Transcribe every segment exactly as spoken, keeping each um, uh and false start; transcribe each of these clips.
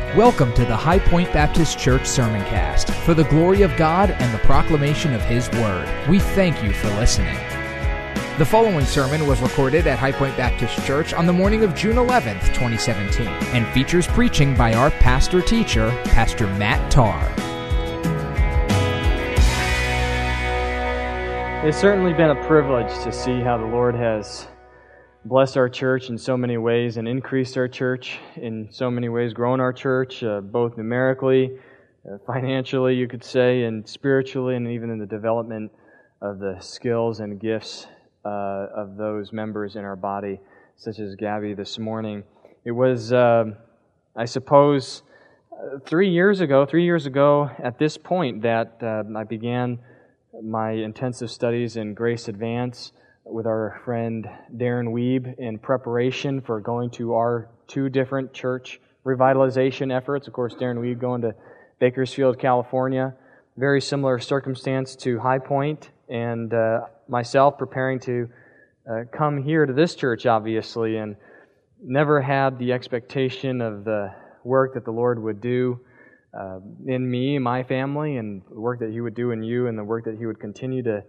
Welcome to the High Point Baptist Church Sermoncast for the glory of God and the proclamation of His Word. We thank you for listening. The following sermon was recorded at High Point Baptist Church on the morning of June eleventh, twenty seventeen, and features preaching by our pastor-teacher, Pastor Matt Tarr. It's certainly been a privilege to see how the Lord has blessed our church in so many ways and increased our church in so many ways, grown our church, uh, both numerically, uh, financially, you could say, and spiritually, and even in the development of the skills and gifts uh, of those members in our body, such as Gabby this morning. It was, uh, I suppose, uh, three years ago, three years ago at this point that uh, I began my intensive studies in Grace Advance with our friend Darren Weeb in preparation for going to our two different church revitalization efforts. Of course, Darren Weeb going to Bakersfield, California. Very similar circumstance to High Point, and uh, myself preparing to uh, come here to this church, obviously, and never had the expectation of the work that the Lord would do uh, in me, my family, and the work that He would do in you, and the work that He would continue to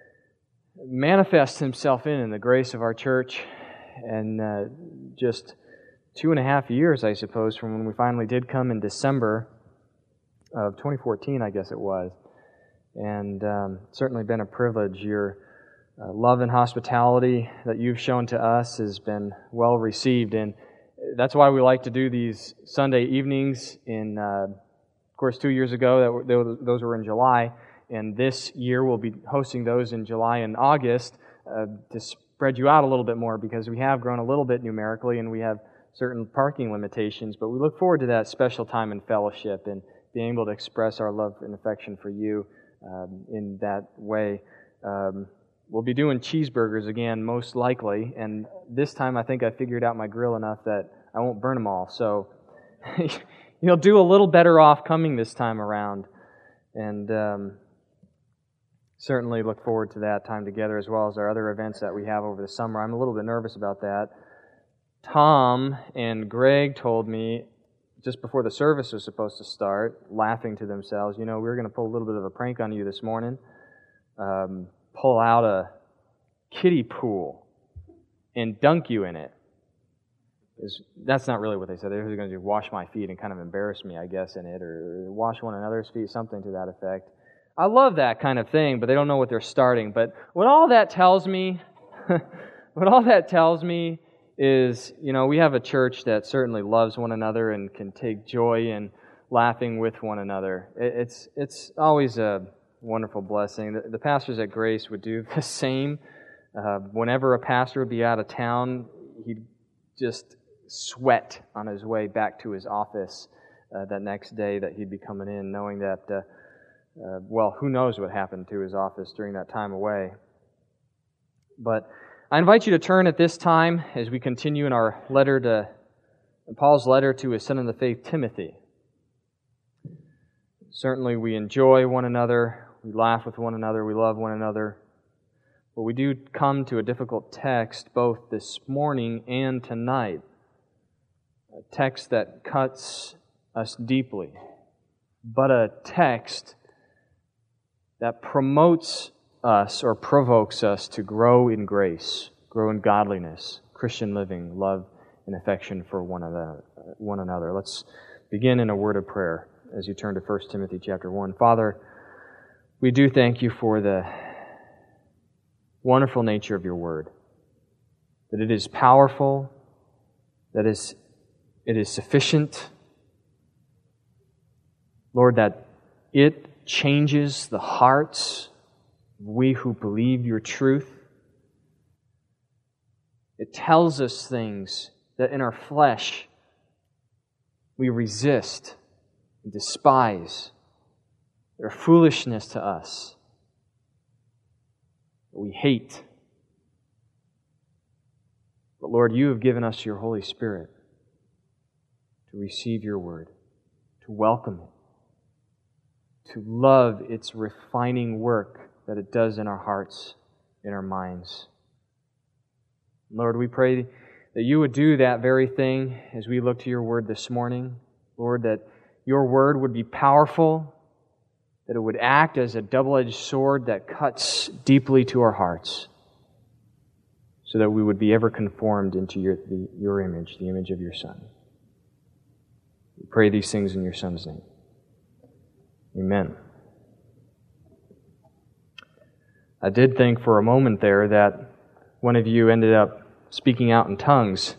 manifest Himself in in the grace of our church. And uh, just two and a half years, I suppose, from when we finally did come in December of twenty fourteen, I guess it was. And um, certainly been a privilege. Your uh, love and hospitality that you've shown to us has been well received, and that's why we like to do these Sunday evenings. In, uh, of course, two years ago, that were, those were in July. And this year we'll be hosting those in July and August uh, to spread you out a little bit more, because we have grown a little bit numerically and we have certain parking limitations. But we look forward to that special time in fellowship and being able to express our love and affection for you um, in that way. Um, we'll be doing cheeseburgers again, most likely. And this time I think I figured out my grill enough that I won't burn them all. So you'll do a little better off coming this time around. And Um, certainly look forward to that time together, as well as our other events that we have over the summer. I'm a little bit nervous about that. Tom and Greg told me just before the service was supposed to start, laughing to themselves, you know, we were going to pull a little bit of a prank on you this morning, um, pull out a kiddie pool and dunk you in it. Is that's not really what they said. They were going to do wash my feet and kind of embarrass me, I guess, in it, or wash one another's feet, something to that effect. I love that kind of thing, but they don't know what they're starting. But what all that tells me, what all that tells me is, you know, we have a church that certainly loves one another and can take joy in laughing with one another. It's it's always a wonderful blessing. The, the pastors at Grace would do the same. Uh, whenever a pastor would be out of town, he'd just sweat on his way back to his office uh, that next day that he'd be coming in, knowing that Uh, Uh, well, who knows what happened to his office during that time away. But I invite you to turn at this time as we continue in our letter to, Paul's letter to his son in the faith, Timothy. Certainly we enjoy one another, we laugh with one another, we love one another. But we do come to a difficult text both this morning and tonight. A text that cuts us deeply, but a text that promotes us or provokes us to grow in grace, grow in godliness, Christian living, love, and affection for one another. One another. Let's begin in a word of prayer as you turn to First Timothy chapter one. Father, we do thank you for the wonderful nature of your word, that it is powerful, that is, it is sufficient. Lord, that it changes the hearts of we who believe your truth. It tells us things that in our flesh we resist and despise. They're foolishness to us, that we hate. But Lord, you have given us your Holy Spirit to receive your word, to welcome it, to love its refining work that it does in our hearts, in our minds. Lord, we pray that you would do that very thing as we look to your word this morning. Lord, that your word would be powerful, that it would act as a double-edged sword that cuts deeply to our hearts, so that we would be ever conformed into your, the, your image, the image of your Son. We pray these things in your Son's name. Amen. I did think for a moment there that one of you ended up speaking out in tongues.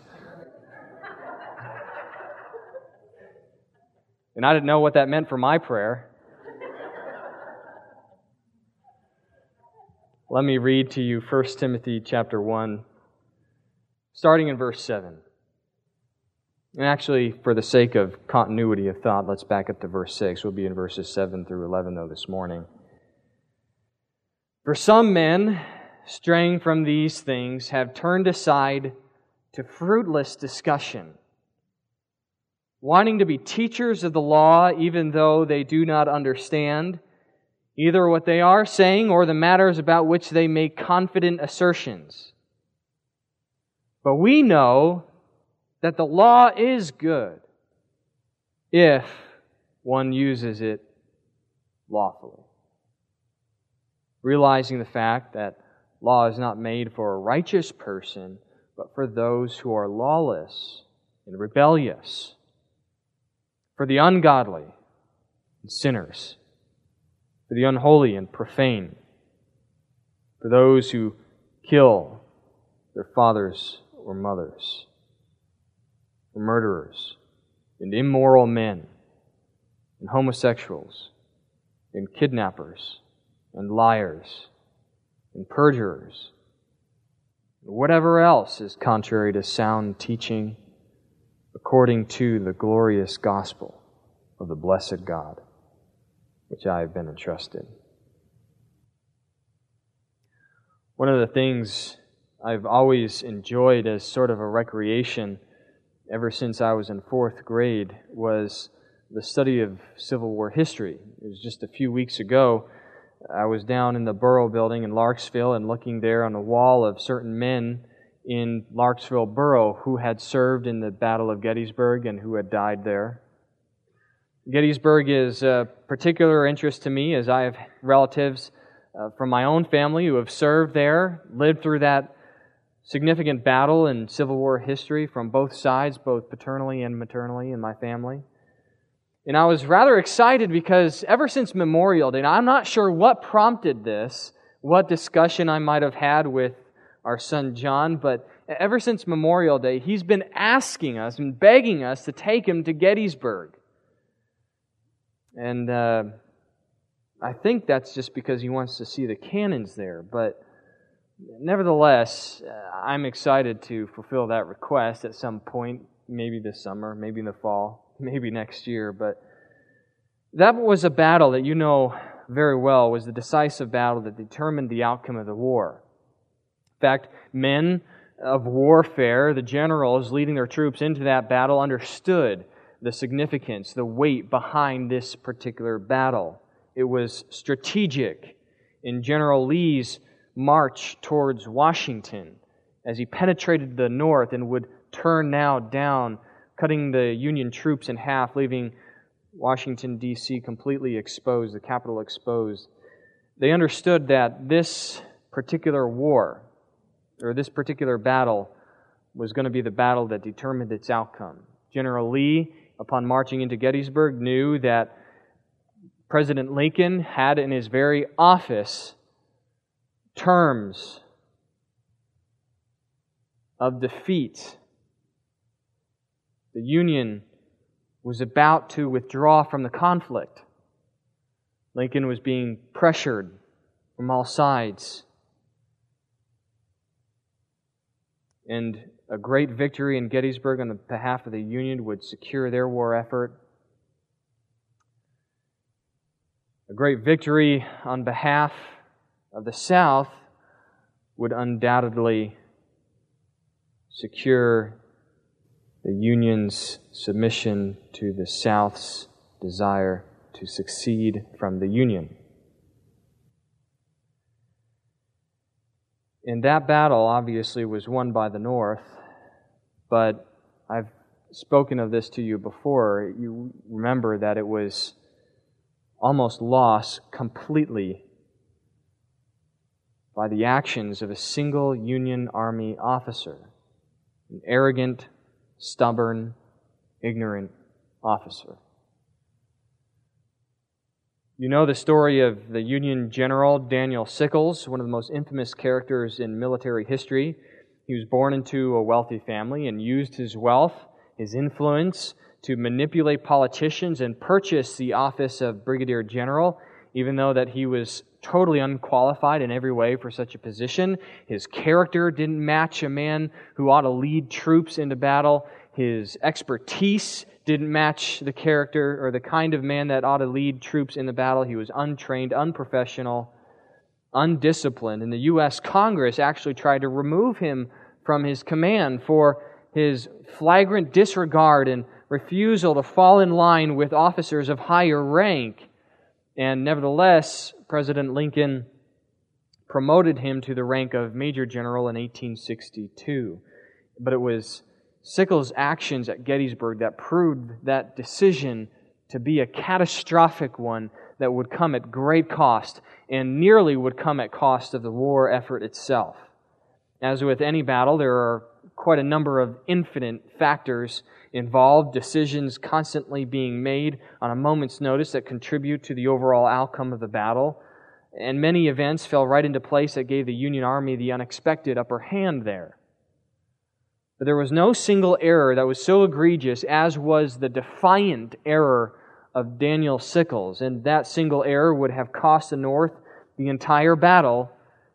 And I didn't know what that meant for my prayer. Let me read to you First Timothy chapter one, starting in verse seven. And actually, for the sake of continuity of thought, let's back up to verse six. We'll be in verses seven through eleven, though, this morning. For some men, straying from these things, have turned aside to fruitless discussion, wanting to be teachers of the law, even though they do not understand either what they are saying or the matters about which they make confident assertions. But we know that the law is good if one uses it lawfully, realizing the fact that law is not made for a righteous person, but for those who are lawless and rebellious, for the ungodly and sinners, for the unholy and profane, for those who kill their fathers or mothers, for murderers and immoral men and homosexuals and kidnappers and liars and perjurers, and whatever else is contrary to sound teaching according to the glorious gospel of the blessed God, which I have been entrusted. One of the things I've always enjoyed as sort of a recreation ever since I was in fourth grade was the study of Civil War history. It was just a few weeks ago. I was down in the Borough building in Larksville and looking there on the wall of certain men in Larksville Borough who had served in the Battle of Gettysburg and who had died there. Gettysburg is a particular interest to me as I have relatives uh, from my own family who have served there, lived through that significant battle in Civil War history from both sides, both paternally and maternally in my family. And I was rather excited because ever since Memorial Day, and I'm not sure what prompted this, what discussion I might have had with our son John, but ever since Memorial Day, he's been asking us and begging us to take him to Gettysburg. And uh, I think that's just because he wants to see the cannons there. But nevertheless, uh, I'm excited to fulfill that request at some point, maybe this summer, maybe in the fall, maybe next year. But that was a battle that you know very well, was the decisive battle that determined the outcome of the war. In fact, men of warfare, the generals leading their troops into that battle, understood the significance, the weight behind this particular battle. It was strategic in General Lee's march towards Washington as he penetrated the north and would turn now down, cutting the Union troops in half, leaving Washington, D C completely exposed, the capital exposed. They understood that this particular war, or this particular battle, was going to be the battle that determined its outcome. General Lee, upon marching into Gettysburg, knew that President Lincoln had in his very office terms of defeat. The Union was about to withdraw from the conflict. Lincoln was being pressured from all sides. And a great victory in Gettysburg on the behalf of the Union would secure their war effort. A great victory on behalf of the South would undoubtedly secure the Union's submission to the South's desire to secede from the Union. And that battle obviously was won by the North, but I've spoken of this to you before, you remember that it was almost lost completely by the actions of a single Union Army officer, an arrogant, stubborn, ignorant officer. You know the story of the Union General Daniel Sickles, one of the most infamous characters in military history. He was born into a wealthy family and used his wealth, his influence, to manipulate politicians and purchase the office of Brigadier General, even though that he was totally unqualified in every way for such a position. His character didn't match a man who ought to lead troops into battle. His expertise didn't match the character or the kind of man that ought to lead troops in the battle. He was untrained, unprofessional, undisciplined. And the U S Congress actually tried to remove him from his command for his flagrant disregard and refusal to fall in line with officers of higher rank. And nevertheless, President Lincoln promoted him to the rank of Major General in eighteen sixty-two. But it was Sickles' actions at Gettysburg that proved that decision to be a catastrophic one that would come at great cost and nearly would come at cost of the war effort itself. As with any battle, there are quite a number of infinite factors involved, decisions constantly being made on a moment's notice that contribute to the overall outcome of the battle. And many events fell right into place that gave the Union Army the unexpected upper hand there. But there was no single error that was so egregious as was the defiant error of Daniel Sickles. And that single error would have cost the North the entire battle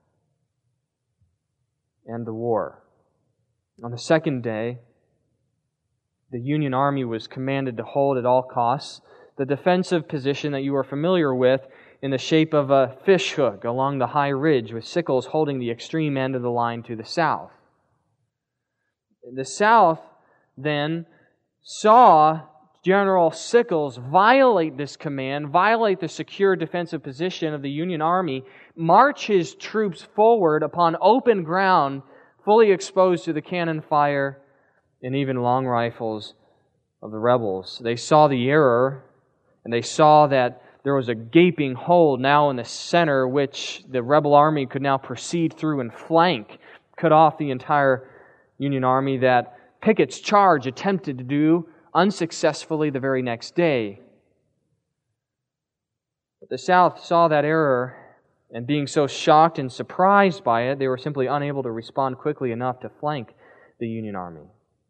and the war. On the second day, the Union Army was commanded to hold at all costs the defensive position that you are familiar with in the shape of a fish hook along the high ridge, with Sickles holding the extreme end of the line to the south. The South then saw General Sickles violate this command, violate the secure defensive position of the Union Army, march his troops forward upon open ground, fully exposed to the cannon fire and even long rifles of the rebels. They saw the error, and they saw that there was a gaping hole now in the center, which the rebel army could now proceed through and flank, cut off the entire Union Army that Pickett's charge attempted to do unsuccessfully the very next day. But the South saw that error, and being so shocked and surprised by it, they were simply unable to respond quickly enough to flank the Union Army.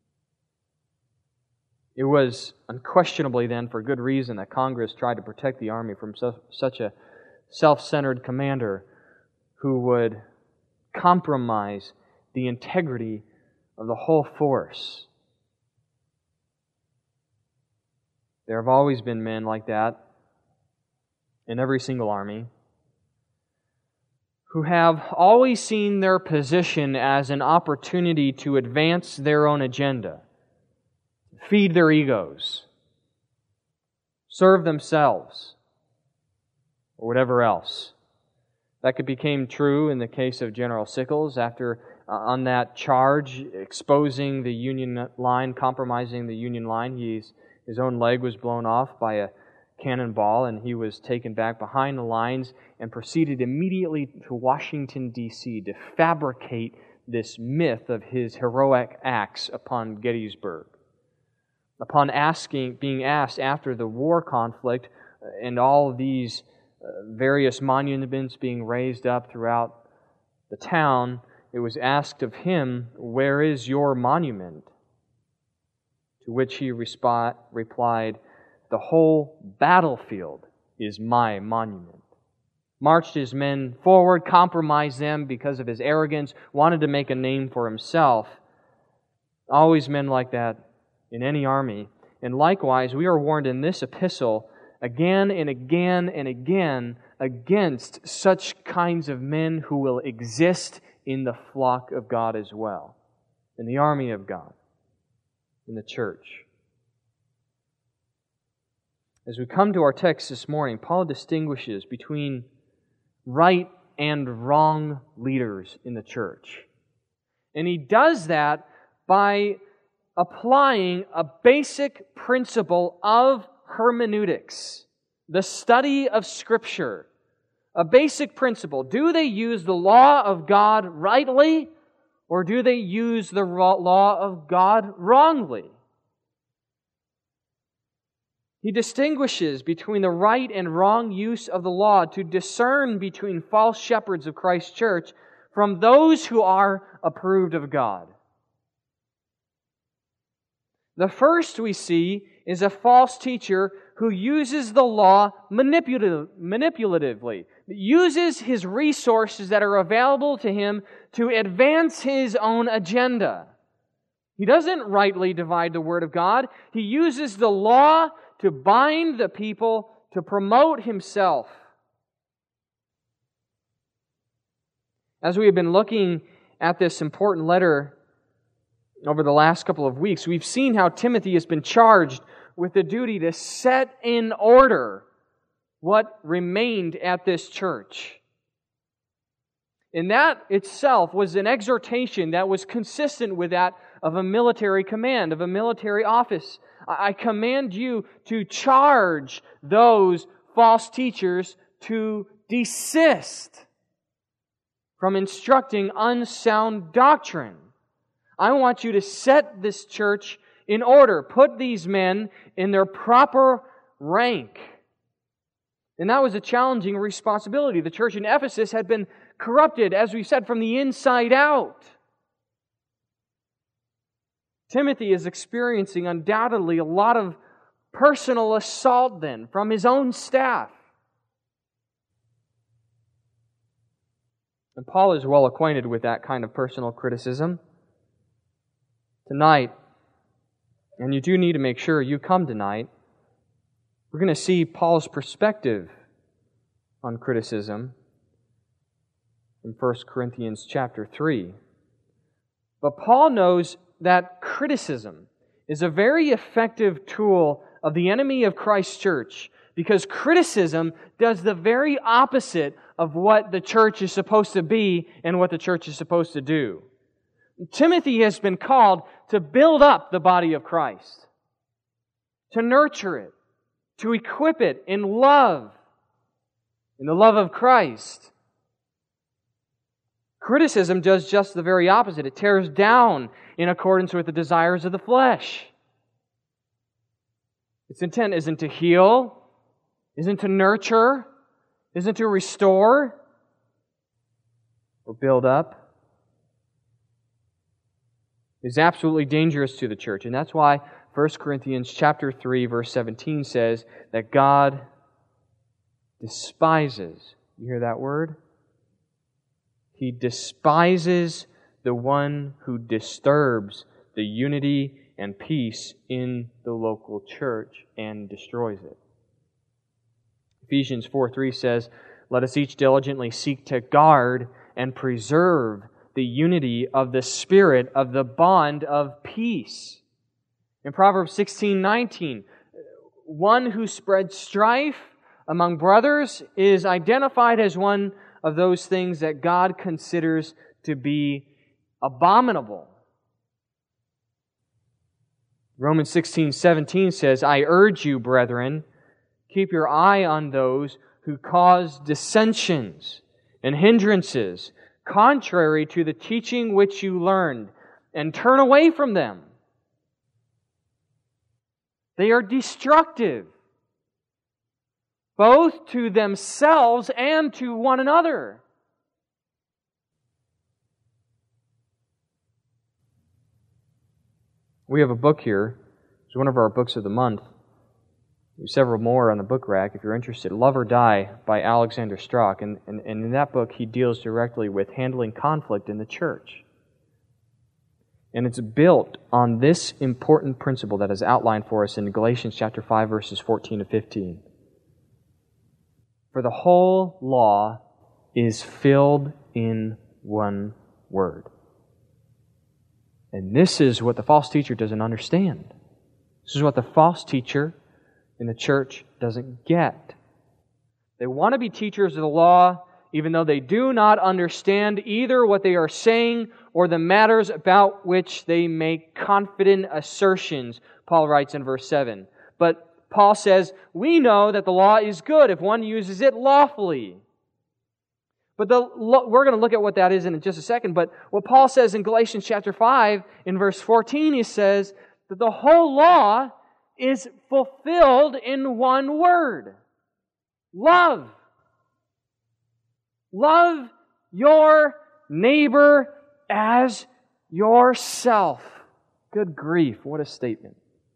It was unquestionably then, for good reason, that Congress tried to protect the Army from so, such a self-centered commander who would compromise the integrity of the whole force. There have always been men like that in every single army who have always seen their position as an opportunity to advance their own agenda, feed their egos, serve themselves, or whatever else. That could become true in the case of General Sickles after uh, on that charge, exposing the Union line, compromising the Union line. He's, his own leg was blown off by a cannonball, and he was taken back behind the lines and proceeded immediately to Washington, D C to fabricate this myth of his heroic acts upon Gettysburg. Upon asking, being asked after the war conflict and all of these uh, various monuments being raised up throughout the town, it was asked of him, "Where is your monument?" To which he resp- replied, "The whole battlefield is my monument." Marched his men forward, compromised them because of his arrogance, wanted to make a name for himself. Always men like that in any army. And likewise, we are warned in this epistle again and again and again against such kinds of men who will exist in the flock of God as well, in the army of God, in the church. As we come to our text this morning, Paul distinguishes between right and wrong leaders in the church. And he does that by applying a basic principle of hermeneutics, the study of Scripture. A basic principle. Do they use the law of God rightly, or do they use the law of God wrongly? He distinguishes between the right and wrong use of the law to discern between false shepherds of Christ's church from those who are approved of God. The first we see is a false teacher who uses the law manipulative, manipulatively, uses his resources that are available to him to advance his own agenda. He doesn't rightly divide the Word of God. He uses the law to bind the people, to promote himself. As we have been looking at this important letter over the last couple of weeks, we've seen how Timothy has been charged with the duty to set in order what remained at this church. And that itself was an exhortation that was consistent with that of a military command, of a military office. I command you to charge those false teachers to desist from instructing unsound doctrine. I want you to set this church in order. Put these men in their proper rank. And that was a challenging responsibility. The church in Ephesus had been corrupted, as we said, from the inside out. Timothy is experiencing undoubtedly a lot of personal assault then from his own staff. And Paul is well acquainted with that kind of personal criticism. Tonight, and you do need to make sure you come tonight, we're going to see Paul's perspective on criticism in First Corinthians chapter three. But Paul knows that criticism is a very effective tool of the enemy of Christ's church, because criticism does the very opposite of what the church is supposed to be and what the church is supposed to do. Timothy has been called to build up the body of Christ, to nurture it, to equip it in love, in the love of Christ. Criticism does just the very opposite. It tears down in accordance with the desires of the flesh. Its intent isn't to heal, isn't to nurture, isn't to restore or build up. It's absolutely dangerous to the church. And that's why First Corinthians chapter three, verse seventeen says that God despises. You hear that word? He despises the one who disturbs the unity and peace in the local church and destroys it. Ephesians four three says, "Let us each diligently seek to guard and preserve the unity of the Spirit of the bond of peace." In Proverbs sixteen nineteen, one who spreads strife among brothers is identified as one of those things that God considers to be abominable. Romans sixteen seventeen says, "I urge you, brethren, keep your eye on those who cause dissensions and hindrances, contrary to the teaching which you learned, and turn away from them. They are destructive, both to themselves and to one another." We have a book here. It's one of our books of the month. There's several more on the book rack if you're interested. Love or Die by Alexander Strauch. And, and, and in that book, he deals directly with handling conflict in the church. And it's built on this important principle that is outlined for us in Galatians chapter five, verses fourteen to fifteen. For the whole law is filled in one word. And this is what the false teacher doesn't understand. This is what the false teacher in the church doesn't get. They want to be teachers of the law even though they do not understand either what they are saying or the matters about which they make confident assertions, Paul writes in verse seven. But Paul says, we know that the law is good if one uses it lawfully. But the, we're going to look at what that is in just a second. But what Paul says in Galatians chapter five, in verse fourteen, he says that the whole law is fulfilled in one word. Love. Love your neighbor as yourself. Good grief, what a statement.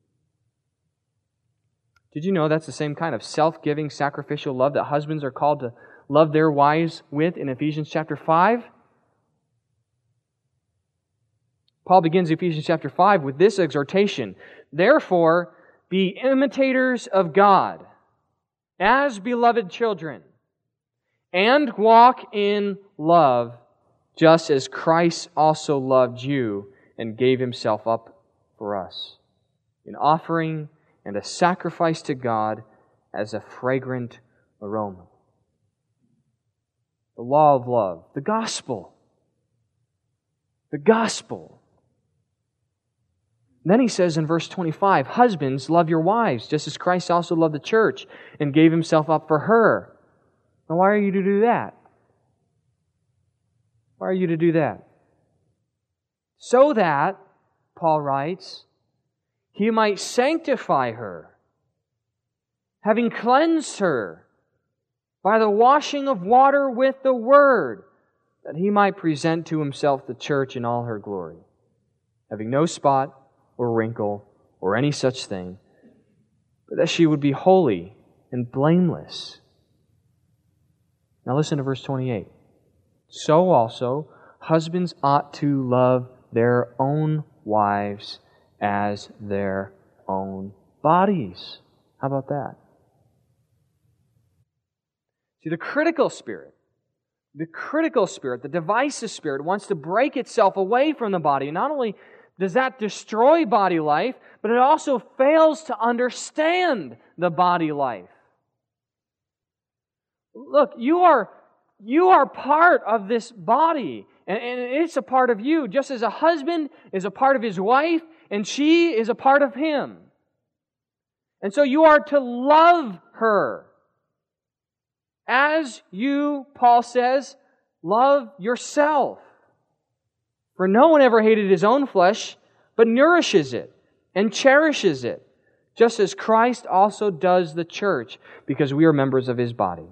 Did you know that's the same kind of self-giving, sacrificial love that husbands are called to love their wives with in Ephesians chapter five? Paul begins Ephesians chapter five with this exhortation. Therefore, be imitators of God as beloved children, and walk in love, just as Christ also loved you and gave Himself up for us, an offering and a sacrifice to God as a fragrant aroma. The law of love, the gospel. The gospel. Then he says in verse twenty-five, husbands, love your wives, just as Christ also loved the church and gave Himself up for her. Now, why are you to do that? Why are you to do that? So that, Paul writes, He might sanctify her, having cleansed her by the washing of water with the Word, that He might present to Himself the church in all her glory, having no spot or wrinkle or any such thing, but that she would be holy and blameless. Now listen to verse twenty-eight. So also, husbands ought to love their own wives as their own bodies. How about that? See, the critical spirit, the critical spirit, the divisive spirit wants to break itself away from the body. Not only does that destroy body life, but it also fails to understand the body life. Look, you are, you are part of this body, and, and it's a part of you, just as a husband is a part of his wife, and she is a part of him. And so you are to love her as you, Paul says, love yourself. For no one ever hated his own flesh, but nourishes it and cherishes it, just as Christ also does the church, because we are members of His body.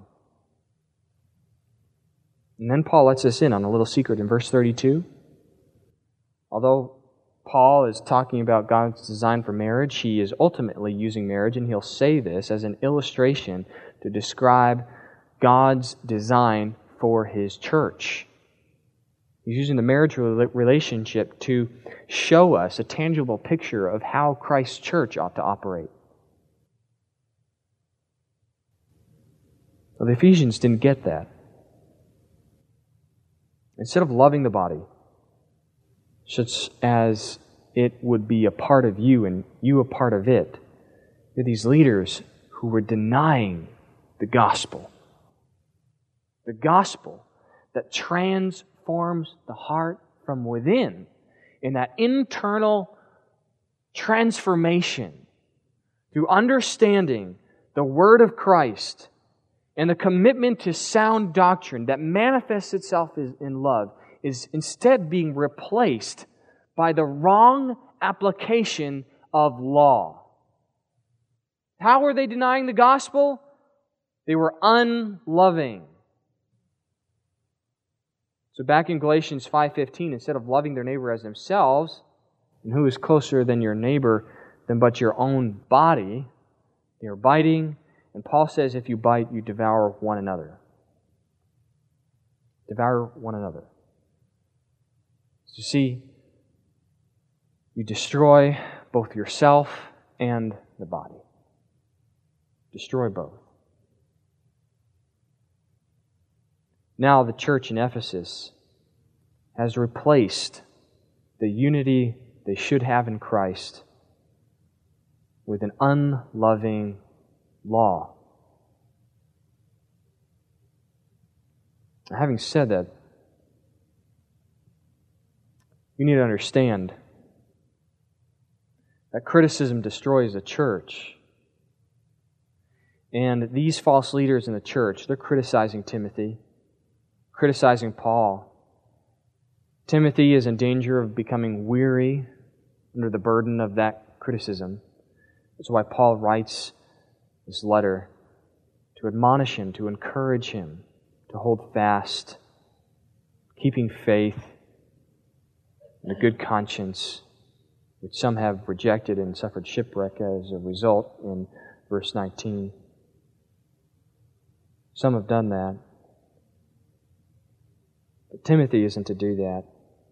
And then Paul lets us in on a little secret in verse thirty-two. Although Paul is talking about God's design for marriage, he is ultimately using marriage, and he'll say this as an illustration to describe God's design for His church. He's using the marriage relationship to show us a tangible picture of how Christ's church ought to operate. Well, the Ephesians didn't get that. Instead of loving the body, such as it would be a part of you and you a part of it, there are these leaders who were denying the gospel. The gospel that transforms the heart from within in that internal transformation through understanding the Word of Christ and the commitment to sound doctrine that manifests itself in love is instead being replaced by the wrong application of law. How were they denying the gospel? They were unloving. So back in Galatians five fifteen, instead of loving their neighbor as themselves, and who is closer than your neighbor than but your own body, they are biting, and Paul says if you bite, you devour one another. Devour one another. So you see, you destroy both yourself and the body. Destroy both. Now the church in Ephesus has replaced the unity they should have in Christ with an unloving law. Having said that, you need to understand that criticism destroys a church. And these false leaders in the church, they're criticizing Timothy, criticizing Paul. Timothy is in danger of becoming weary under the burden of that criticism. That's why Paul writes this letter to admonish him, to encourage him, to hold fast, keeping faith and a good conscience, which some have rejected and suffered shipwreck as a result in verse nineteen. Some have done that. But Timothy isn't to do that.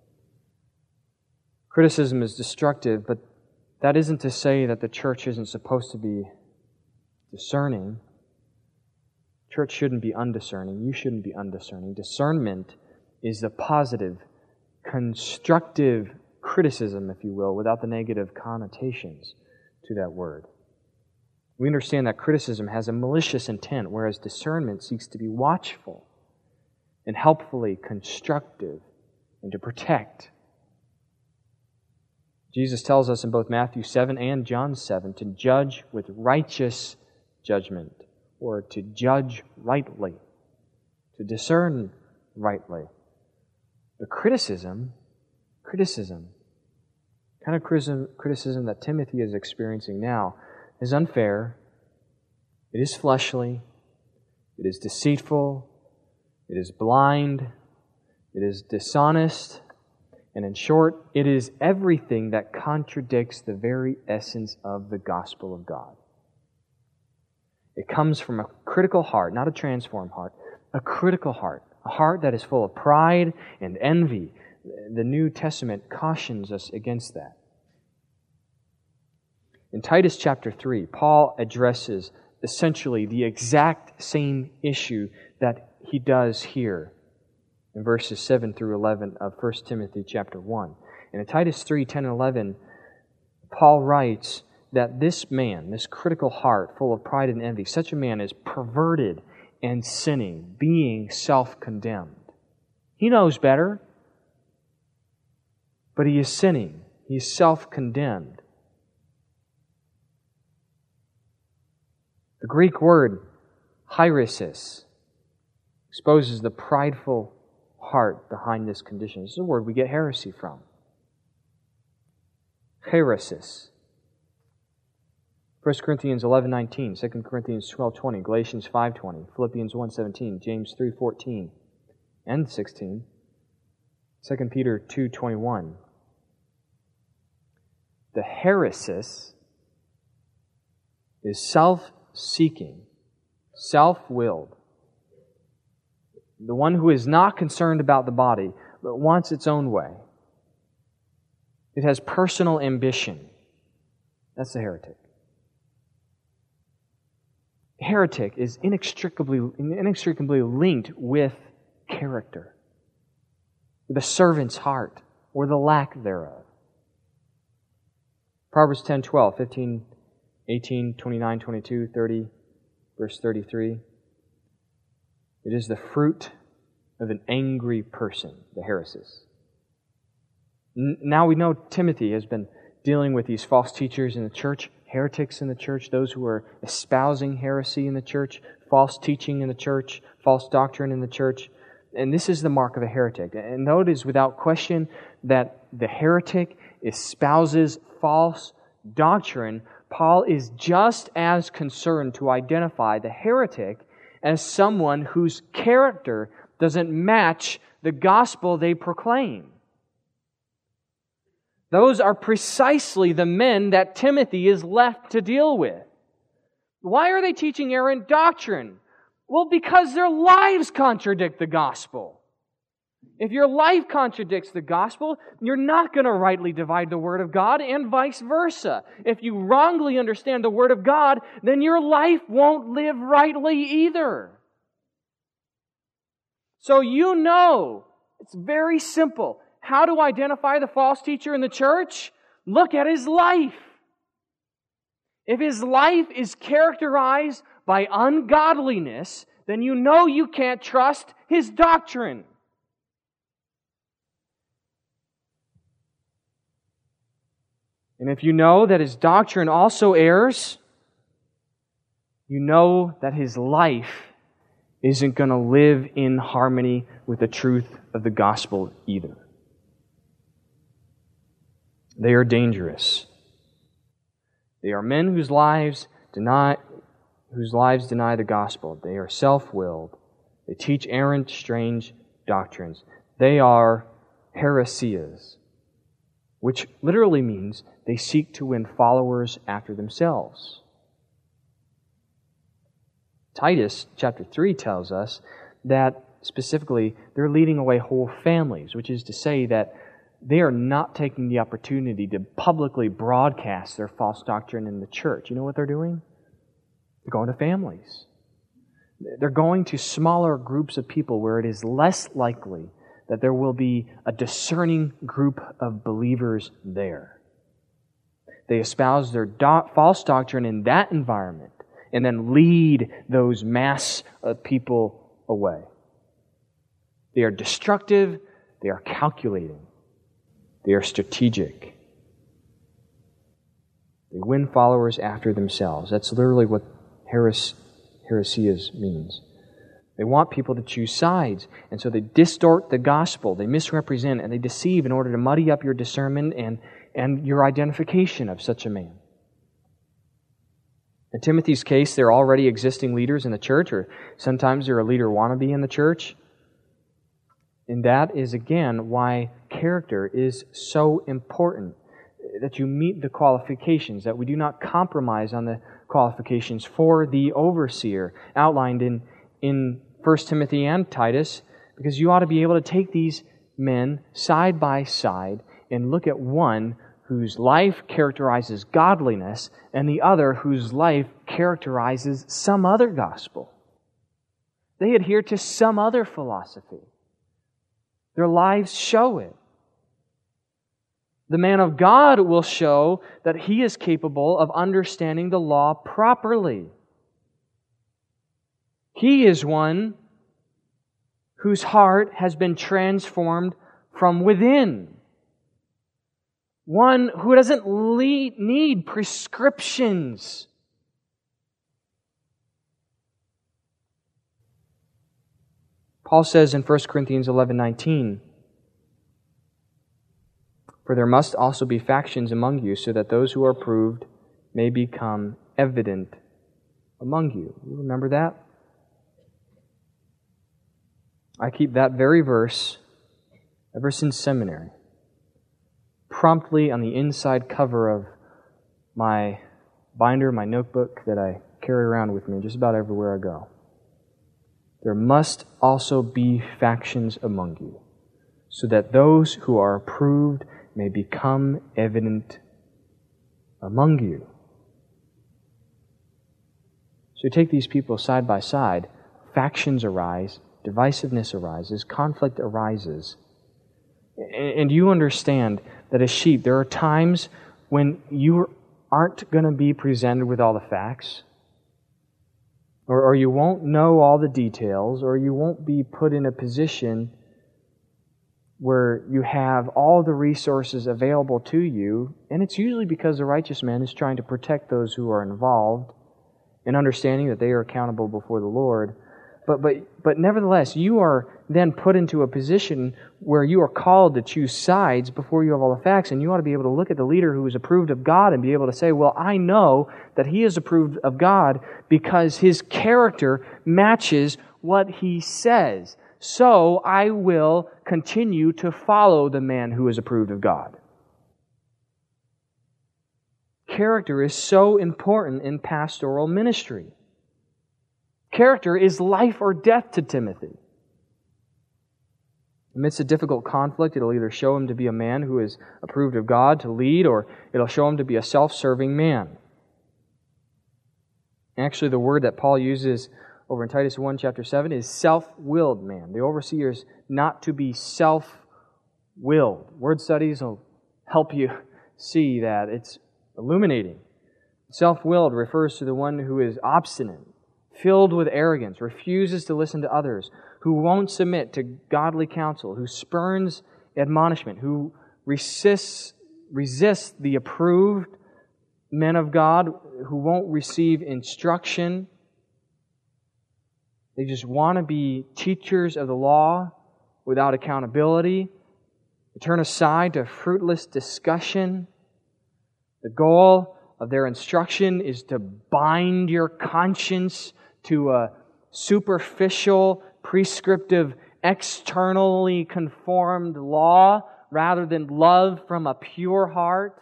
Criticism is destructive, but that isn't to say that the church isn't supposed to be discerning. Church shouldn't be undiscerning. You shouldn't be undiscerning. Discernment is the positive, constructive criticism, if you will, without the negative connotations to that word. We understand that criticism has a malicious intent, whereas discernment seeks to be watchful and helpfully constructive and to protect. Jesus tells us in both Matthew seven and John seven to judge with righteous judgment, or to judge rightly, to discern rightly. The criticism, criticism, kind of criticism, criticism that Timothy is experiencing now is unfair, it is fleshly, it is deceitful, it is blind, it is dishonest, and in short, it is everything that contradicts the very essence of the gospel of God. It comes from a critical heart, not a transformed heart, a critical heart, a heart that is full of pride and envy. The New Testament cautions us against that. In Titus chapter three, Paul addresses essentially the exact same issue that he does here in verses seven through eleven of First Timothy chapter one. And in Titus three, ten and eleven, Paul writes that this man, this critical heart full of pride and envy, such a man is perverted and sinning, being self-condemned. He knows better, but he is sinning. He is self-condemned. The Greek word hieresis exposes the prideful heart behind this condition. This is a word we get heresy from. Hieresis. First Corinthians eleven nineteen, Second Corinthians twelve twenty, Galatians five twenty, Philippians one seventeen, James three fourteen and sixteen, Second Peter two twenty-one. The hieresis is self-seeking, self-willed. The one who is not concerned about the body, but wants its own way. It has personal ambition. That's the heretic. Heretic is inextricably, inextricably linked with character, with a servant's heart, or the lack thereof. Proverbs ten, twelve, fifteen, eighteen, twenty-nine, twenty-two, thirty, verse thirty-three. It is the fruit of an angry person, the heresis. Now we know Timothy has been dealing with these false teachers in the church, heretics in the church, those who are espousing heresy in the church, false teaching in the church, false doctrine in the church. And this is the mark of a heretic. And though it is without question that the heretic espouses false doctrine, Paul is just as concerned to identify the heretic as someone whose character doesn't match the gospel they proclaim. Those are precisely the men that Timothy is left to deal with. Why are they teaching errant doctrine? Well, because their lives contradict the gospel. If your life contradicts the gospel, you're not going to rightly divide the Word of God, and vice versa. If you wrongly understand the Word of God, then your life won't live rightly either. So you know, it's very simple. How to identify the false teacher in the church? Look at his life. If his life is characterized by ungodliness, then you know you can't trust his doctrine. And if you know that his doctrine also errs, you know that his life isn't going to live in harmony with the truth of the gospel either. They are dangerous. They are men whose lives deny, whose lives deny the gospel. They are self-willed. They teach errant, strange doctrines. They are heresias, which literally means they seek to win followers after themselves. Titus chapter three tells us that specifically they're leading away whole families, which is to say that they are not taking the opportunity to publicly broadcast their false doctrine in the church. You know what they're doing? They're going to families. They're going to smaller groups of people where it is less likely that there will be a discerning group of believers there. They espouse their do- false doctrine in that environment and then lead those mass of people away. They are destructive. They are calculating. They are strategic. They win followers after themselves. That's literally what heres- heresias means. They want people to choose sides, and so they distort the gospel. They misrepresent and they deceive in order to muddy up your discernment and, and your identification of such a man. In Timothy's case, there are already existing leaders in the church, or sometimes they're a leader wannabe in the church. And that is, again, why character is so important, that you meet the qualifications, that we do not compromise on the qualifications for the overseer outlined in, in First Timothy and Titus, because you ought to be able to take these men side by side and look at one whose life characterizes godliness and the other whose life characterizes some other gospel. They adhere to some other philosophy. Their lives show it. The man of God will show that he is capable of understanding the law properly. He is one whose heart has been transformed from within. One who doesn't lead, need prescriptions. Paul says in First Corinthians eleven nineteen, "For there must also be factions among you, so that those who are approved may become evident among you." You remember that? I keep that very verse ever since seminary, promptly on the inside cover of my binder, my notebook that I carry around with me just about everywhere I go. There must also be factions among you, so that those who are approved may become evident among you. So you take these people side by side, factions arise, divisiveness arises, conflict arises. And you understand that as sheep, there are times when you aren't going to be presented with all the facts, or, or you won't know all the details, or you won't be put in a position where you have all the resources available to you, and it's usually because the righteous man is trying to protect those who are involved and understanding that they are accountable before the Lord. But but but nevertheless, you are then put into a position where you are called to choose sides before you have all the facts, and you ought to be able to look at the leader who is approved of God and be able to say, well, I know that he is approved of God because his character matches what he says. So I will continue to follow the man who is approved of God. Character is so important in pastoral ministry. Character is life or death to Timothy. Amidst a difficult conflict, it'll either show him to be a man who is approved of God to lead, or it'll show him to be a self-serving man. Actually, the word that Paul uses over in Titus one, chapter seven, is self-willed man. The overseer is not to be self-willed. Word studies will help you see that. It's illuminating. Self-willed refers to the one who is obstinate, filled with arrogance, refuses to listen to others, who won't submit to godly counsel, who spurns admonishment, who resists, resists the approved men of God, who won't receive instruction. They just want to be teachers of the law without accountability. They turn aside to fruitless discussion. The goal of their instruction is to bind your conscience to a superficial, prescriptive, externally conformed law rather than love from a pure heart.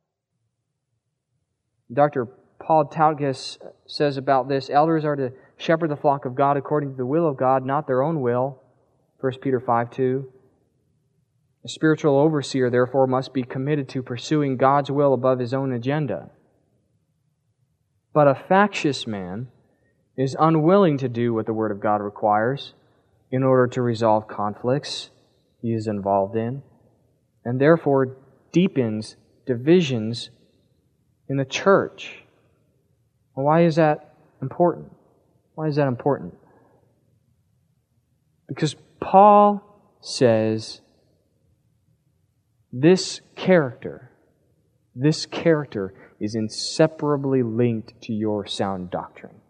Doctor Paul Tautges says about this, elders are to shepherd the flock of God according to the will of God, not their own will. First Peter five two. A spiritual overseer, therefore, must be committed to pursuing God's will above his own agenda. But a factious man is unwilling to do what the Word of God requires in order to resolve conflicts he is involved in, and therefore deepens divisions in the church. Well, why is that important? Why is that important? Because Paul says this character, this character is inseparably linked to your sound doctrine.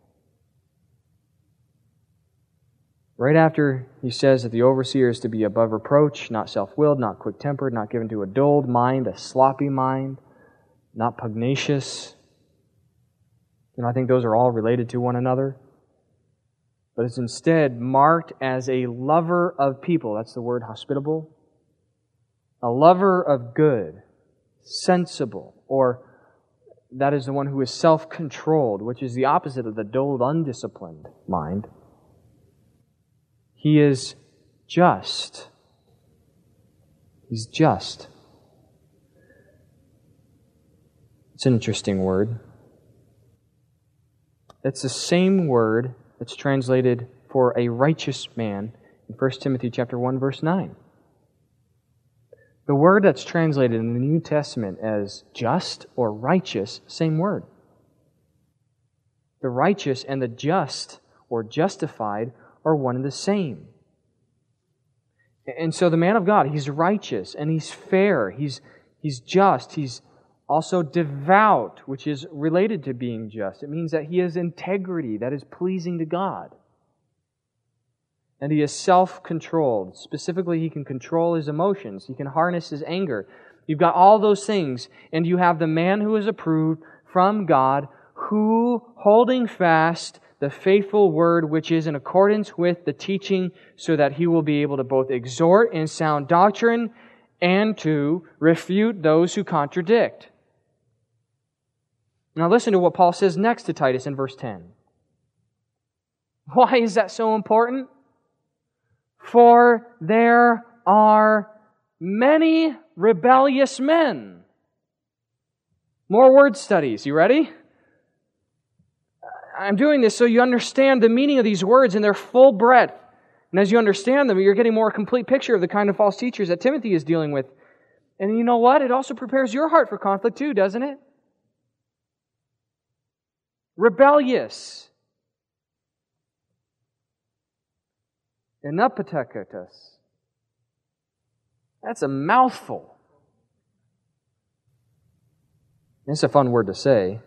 Right after he says that the overseer is to be above reproach, not self-willed, not quick-tempered, not given to a dulled mind, a sloppy mind, not pugnacious. And I think those are all related to one another. But it's instead marked as a lover of people. That's the word hospitable. A lover of good, sensible, or that is the one who is self-controlled, which is the opposite of the dulled, undisciplined mind. He is just. He's just. It's an interesting word. It's the same word that's translated for a righteous man in First Timothy chapter one, verse nine. The word that's translated in the New Testament as just or righteous, same word. The righteous and the just or justified are one and the same. And so the man of God, he's righteous and he's fair, he's, he's just, he's also devout, which is related to being just. It means that he has integrity that is pleasing to God. And he is self-controlled. Specifically, he can control his emotions. He can harness his anger. You've got all those things, and you have the man who is approved from God, who, holding fast the faithful word which is in accordance with the teaching, so that he will be able to both exhort in sound doctrine and to refute those who contradict. Now listen to what Paul says next to Titus in verse ten. Why is that so important? For there are many rebellious men. More word studies. You ready? I'm doing this so you understand the meaning of these words in their full breadth. And as you understand them, you're getting a more complete picture of the kind of false teachers that Timothy is dealing with. And you know what? It also prepares your heart for conflict too, doesn't it? Rebellious. Anapateketos. That's a mouthful. It's a fun word to say.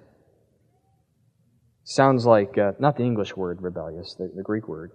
Sounds like, uh, not the English word rebellious, the, the Greek word.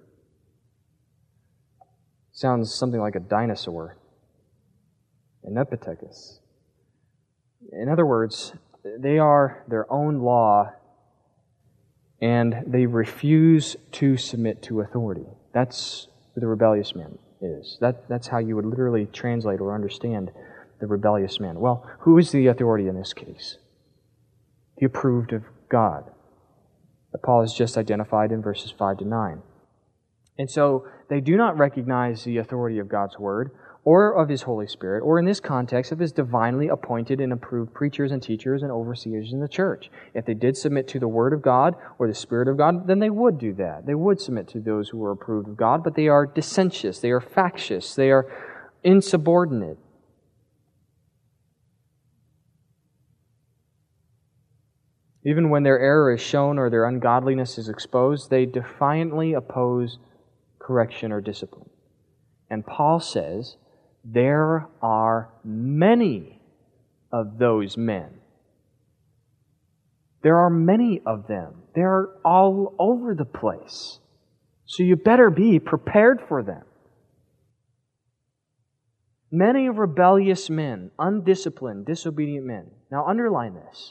Sounds something like a dinosaur. Anapatekos. In other words, they are their own law and they refuse to submit to authority. That's who the rebellious man is. That, that's how you would literally translate or understand the rebellious man. Well, who is the authority in this case? The approved of God, that Paul has just identified in verses five to nine. And so they do not recognize the authority of God's Word or of His Holy Spirit, or in this context of His divinely appointed and approved preachers and teachers and overseers in the church. If they did submit to the Word of God or the Spirit of God, then they would do that. They would submit to those who are approved of God, but they are dissentious, they are factious, they are insubordinate. Even when their error is shown or their ungodliness is exposed, they defiantly oppose correction or discipline. And Paul says, there are many of those men. There are many of them. They're all over the place. So you better be prepared for them. Many rebellious men, undisciplined, disobedient men. Now underline this.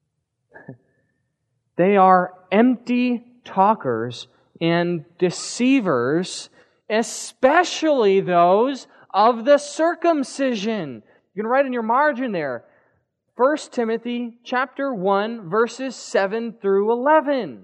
They are empty talkers and deceivers, especially those of the circumcision. You can write in your margin there, First Timothy chapter one, verses seven through eleven.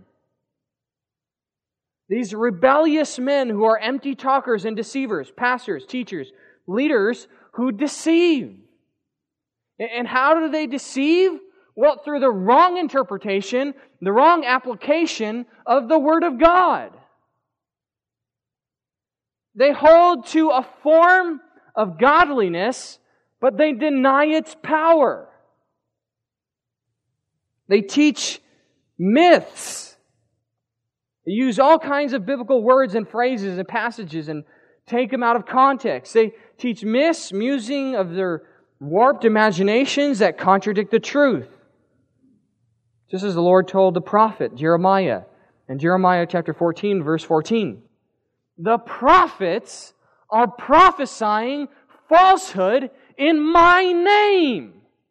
These rebellious men who are empty talkers and deceivers, pastors, teachers, leaders who deceive. And how do they deceive? Well, through the wrong interpretation, the wrong application of the Word of God. They hold to a form of godliness, but they deny its power. They teach myths. They use all kinds of biblical words and phrases and passages and take them out of context. They teach myths, musing of their warped imaginations that contradict the truth. Just as the Lord told the prophet Jeremiah in Jeremiah chapter fourteen, verse fourteen. The prophets are prophesying falsehood in my name.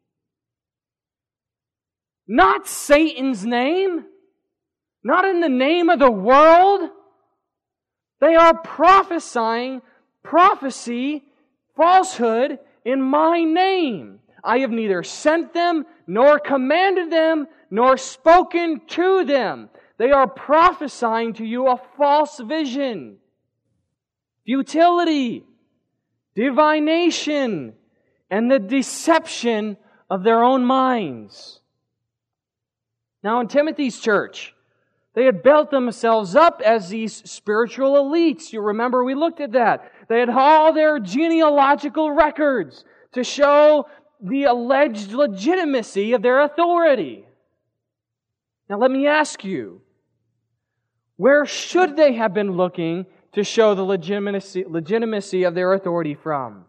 Not Satan's name. Not in the name of the world. They are prophesying prophecy, falsehood in my name. I have neither sent them, nor commanded them, nor spoken to them. They are prophesying to you a false vision, futility, divination, and the deception of their own minds. Now in Timothy's church, they had built themselves up as these spiritual elites. You remember we looked at that. They had all their genealogical records to show the alleged legitimacy of their authority. Now let me ask you, where should they have been looking to show the legitimacy, legitimacy of their authority from?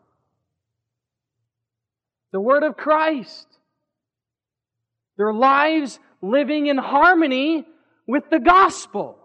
The Word of Christ. Their lives living in harmony with the gospel.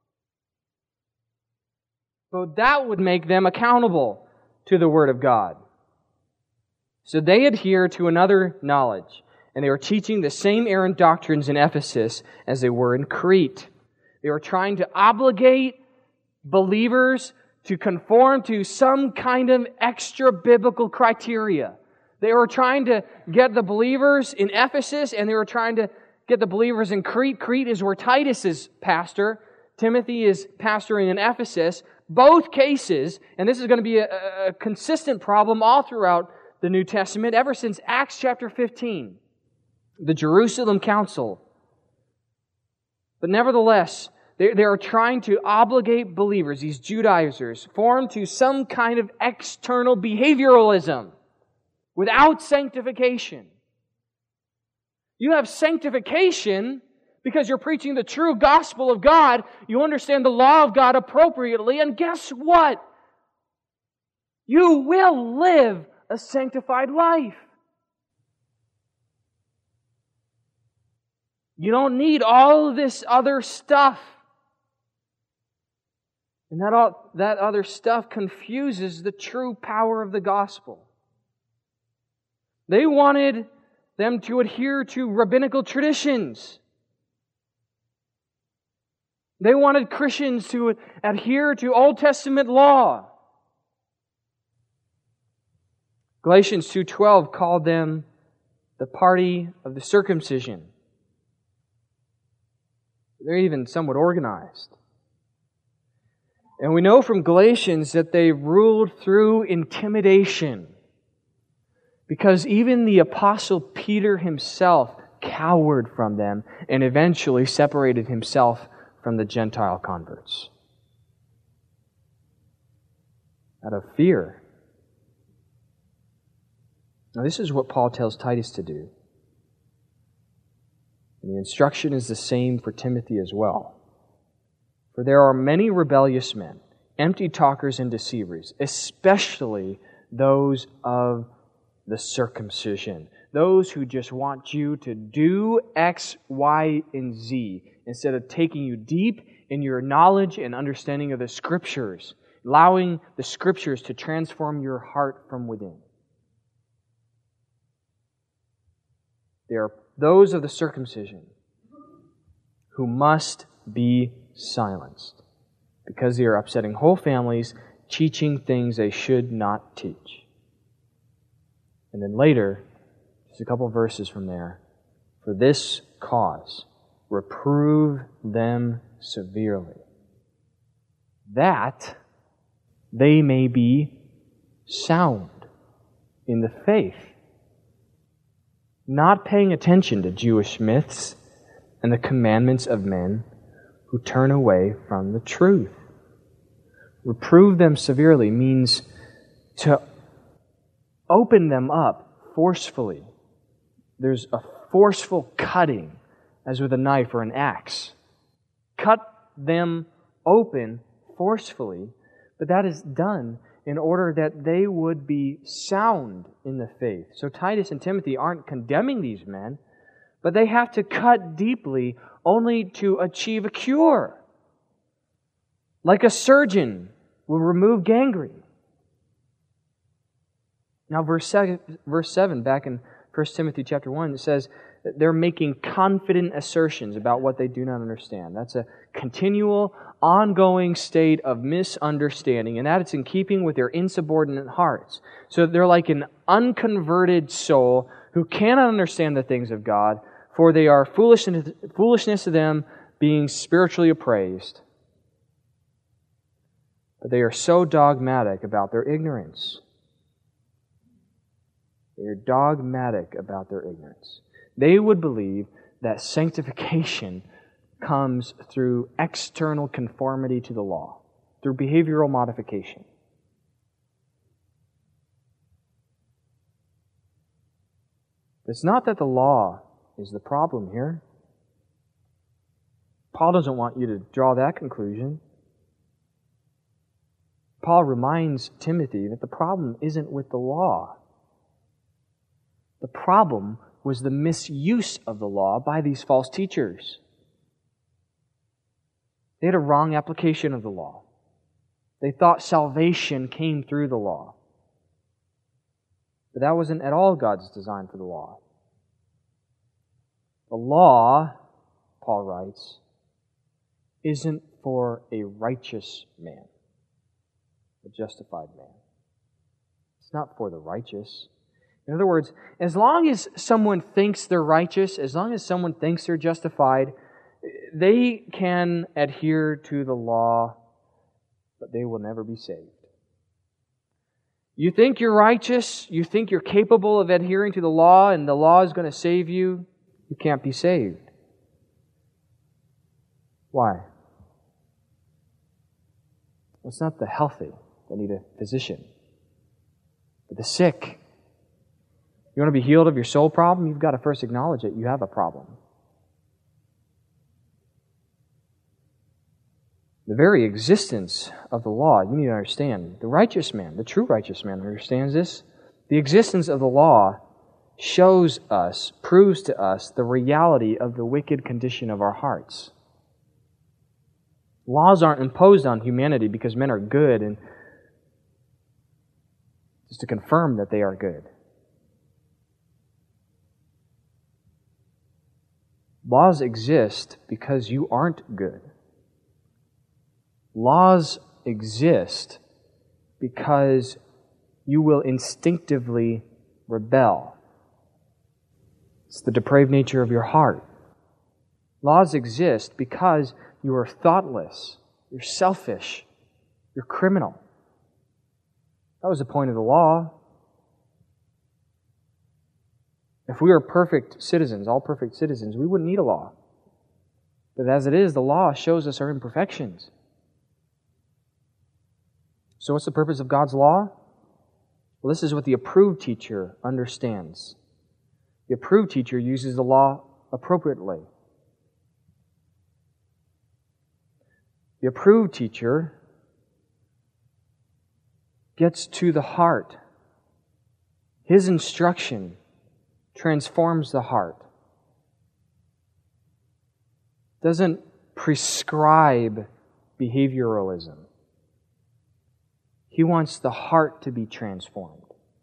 So that would make them accountable to the Word of God. So they adhere to another knowledge, and they were teaching the same errant doctrines in Ephesus as they were in Crete. They were trying to obligate believers to conform to some kind of extra biblical criteria. They were trying to get the believers in Ephesus, and they were trying to get the believers in Crete. Crete is where Titus is pastor. Timothy is pastoring in Ephesus. Both cases, and this is going to be a, a consistent problem all throughout the New Testament, ever since Acts chapter fifteen, the Jerusalem Council. But nevertheless, they, they are trying to obligate believers, these Judaizers, formed to some kind of external behavioralism without sanctification. You have sanctification because you're preaching the true gospel of God. You understand the law of God appropriately, and guess what? You will live a sanctified life. You don't need all of this other stuff. And that, all, that other stuff confuses the true power of the gospel. They wanted them to adhere to rabbinical traditions. They wanted Christians to adhere to Old Testament law. Galatians two twelve called them the party of the circumcision. They're even somewhat organized. And we know from Galatians that they ruled through intimidation, because even the Apostle Peter himself cowered from them and eventually separated himself from the Gentile converts out of fear. Now, this is what Paul tells Titus to do. And the instruction is the same for Timothy as well. For there are many rebellious men, empty talkers and deceivers, especially those of the circumcision. Those who just want you to do X, Y, and Z instead of taking you deep in your knowledge and understanding of the Scriptures, allowing the Scriptures to transform your heart from within. They are those of the circumcision who must be silenced because they are upsetting whole families, teaching things they should not teach. And then later, just a couple verses from there, for this cause, reprove them severely, that they may be sound in the faith, not paying attention to Jewish myths and the commandments of men who turn away from the truth. Reprove them severely means to open them up forcefully. There's a forceful cutting, as with a knife or an axe. Cut them open forcefully, but that is done in order that they would be sound in the faith. So Titus and Timothy aren't condemning these men, but they have to cut deeply only to achieve a cure. Like a surgeon will remove gangrene. Now verse seven, back in First Timothy chapter one, it says that they're making confident assertions about what they do not understand. That's a continual, ongoing state of misunderstanding, and that it's in keeping with their insubordinate hearts. So they're like an unconverted soul who cannot understand the things of God, for they are foolishness, foolishness to them, being spiritually appraised. But they are so dogmatic about their ignorance. They are dogmatic about their ignorance. They would believe that sanctification comes through external conformity to the law, through behavioral modification. It's not that the law is the problem here. Paul doesn't want you to draw that conclusion. Paul reminds Timothy that the problem isn't with the law. The problem was the misuse of the law by these false teachers. They had a wrong application of the law. They thought salvation came through the law. But that wasn't at all God's design for the law. The law, Paul writes, isn't for a righteous man, a justified man. It's not for the righteous. In other words, as long as someone thinks they're righteous, as long as someone thinks they're justified, they can adhere to the law, but they will never be saved. You think you're righteous, you think you're capable of adhering to the law, and the law is going to save you, you can't be saved. Why? Well, it's not the healthy that need a physician, but the sick. You want to be healed of your soul problem? You've got to first acknowledge it. You have a problem. The very existence of the law, you need to understand. The righteous man, the true righteous man understands this. The existence of the law shows us, proves to us the reality of the wicked condition of our hearts. Laws aren't imposed on humanity because men are good and just to confirm that they are good. Laws exist because you aren't good. Laws exist because you will instinctively rebel. It's the depraved nature of your heart. Laws exist because you are thoughtless, you're selfish, you're criminal. That was the point of the law. If we were perfect citizens, all perfect citizens, we wouldn't need a law. But as it is, the law shows us our imperfections. So what's the purpose of God's law? Well, this is what the approved teacher understands. The approved teacher uses the law appropriately, The approved teacher gets to the heart. His instruction transforms the heart. Doesn't prescribe behavioralism. He wants the heart to be transformed.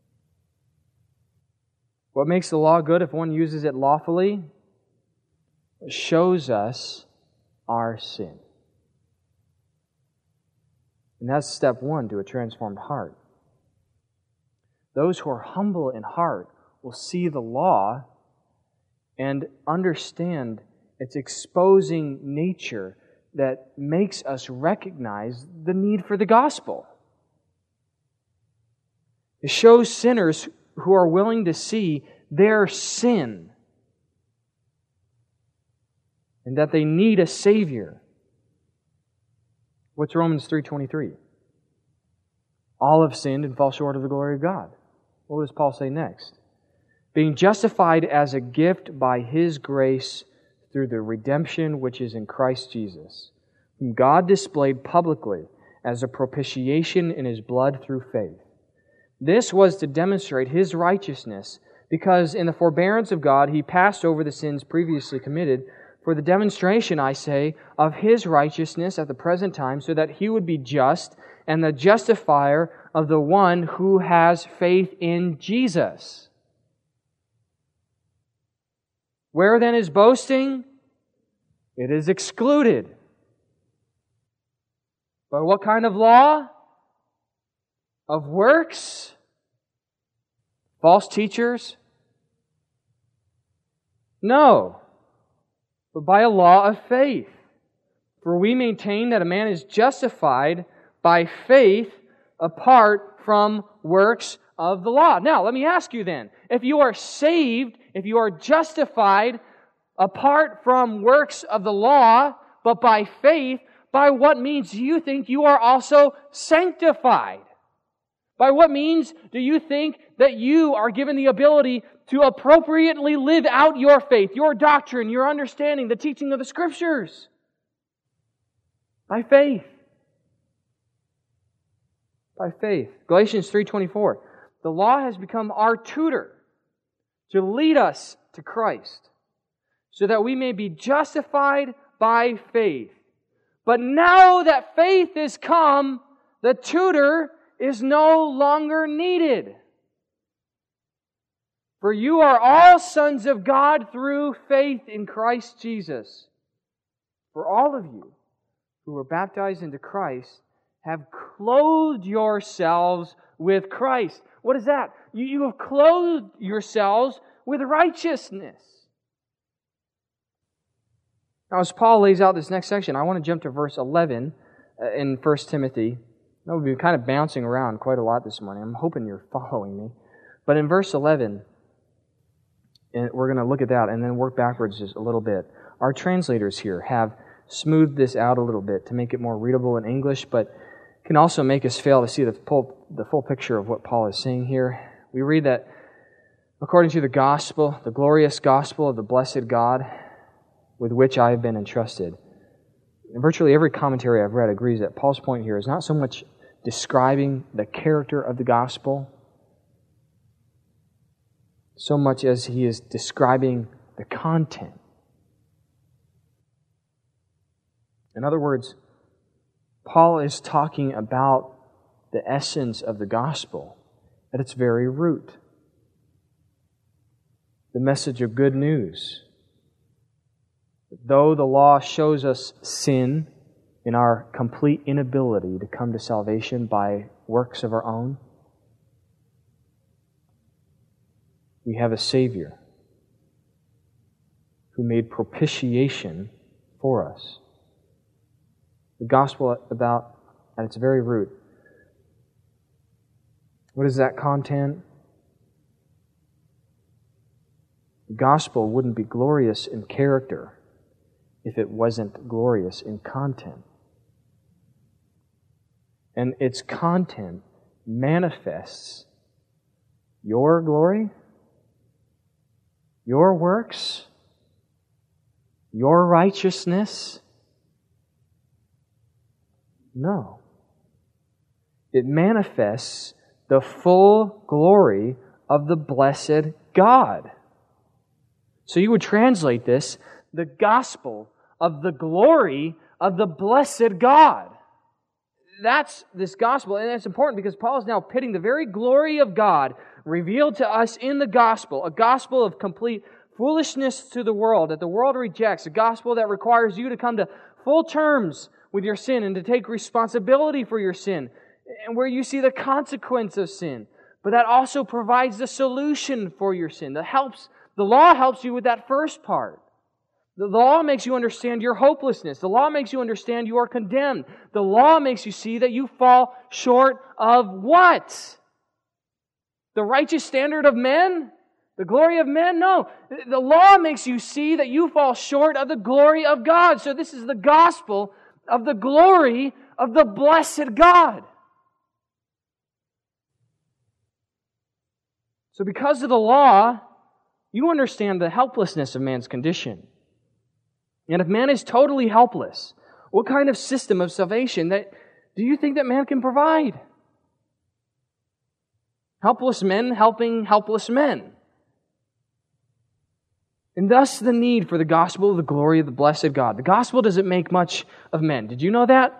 What makes the law good if one uses it lawfully? It shows us our sin. And that's step one to a transformed heart. Those who are humble in heart will see the law and understand its exposing nature that makes us recognize the need for the gospel. It shows sinners who are willing to see their sin and that they need a Savior. What's Romans three twenty-three? All have sinned and fall short of the glory of God. What does Paul say next? Being justified as a gift by His grace through the redemption which is in Christ Jesus, whom God displayed publicly as a propitiation in His blood through faith. This was to demonstrate His righteousness, because in the forbearance of God He passed over the sins previously committed, for the demonstration, I say, of His righteousness at the present time, so that He would be just and the justifier of the one who has faith in Jesus. Where then is boasting? It is excluded. By what kind of law? Of works? False teachers? No, but by a law of faith. For we maintain that a man is justified by faith apart from works of the law. Now, let me ask you then, if you are saved, if you are justified apart from works of the law, but by faith, by what means do you think you are also sanctified? By what means do you think that you are given the ability to appropriately live out your faith, your doctrine, your understanding, the teaching of the Scriptures? By faith. By faith. Galatians three twenty-four. The law has become our tutor to lead us to Christ, so that we may be justified by faith. But now that faith is come, the tutor is no longer needed. For you are all sons of God through faith in Christ Jesus. For all of you who were baptized into Christ have clothed yourselves with Christ. What is that? You, you have clothed yourselves with righteousness. Now, as Paul lays out this next section, I want to jump to verse eleven in First Timothy. Now, we've been kind of bouncing around quite a lot this morning. I'm hoping you're following me. But in verse eleven, and we're going to look at that and then work backwards just a little bit. Our translators here have smoothed this out a little bit to make it more readable in English, but can also make us fail to see the full, the full picture of what Paul is saying here. We read that according to the gospel, the glorious gospel of the blessed God with which I have been entrusted. And virtually every commentary I've read agrees that Paul's point here is not so much describing the character of the gospel, so much as he is describing the content. In other words, Paul is talking about the essence of the gospel at its very root. The message of good news. Though the law shows us sin in our complete inability to come to salvation by works of our own, we have a Savior who made propitiation for us. The gospel about, at its very root, what is that content? The gospel wouldn't be glorious in character if it wasn't glorious in content. And its content manifests your glory, your works, your righteousness, No. It manifests the full glory of the blessed God. So you would translate this, the gospel of the glory of the blessed God. That's this gospel, and that's important because Paul is now pitting the very glory of God revealed to us in the gospel, a gospel of complete foolishness to the world that the world rejects, a gospel that requires you to come to full terms with your sin and to take responsibility for your sin, and where you see the consequence of sin. But that also provides the solution for your sin. That helps, the law helps you with that first part. The law makes you understand your hopelessness. The law makes you understand you are condemned. The law makes you see that you fall short of what? The righteous standard of men? The glory of men? No. The law makes you see that you fall short of the glory of God. So this is the gospel of the glory of the blessed God. So because of the law, you understand the helplessness of man's condition. And if man is totally helpless, what kind of system of salvation that do you think that man can provide? Helpless men helping helpless men. And thus the need for the gospel of the glory of the blessed God. The gospel doesn't make much of men. Did you know that?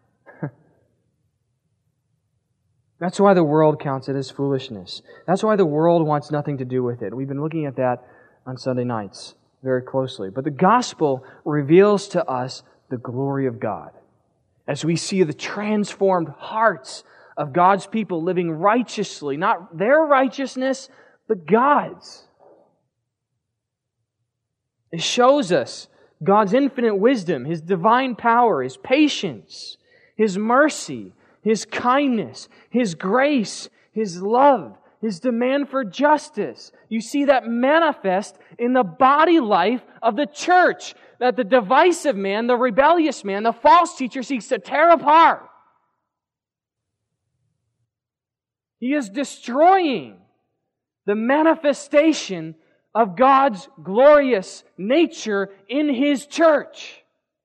That's why the world counts it as foolishness. That's why the world wants nothing to do with it. We've been looking at that on Sunday nights very closely. But the gospel reveals to us the glory of God. As we see the transformed hearts of God's people living righteously, not their righteousness, but God's. It shows us God's infinite wisdom, His divine power, His patience, His mercy, His kindness, His grace, His love, His demand for justice. You see that manifest in the body life of the church, that the divisive man, the rebellious man, the false teacher seeks to tear apart. He is destroying the manifestation of God's glorious nature in His church.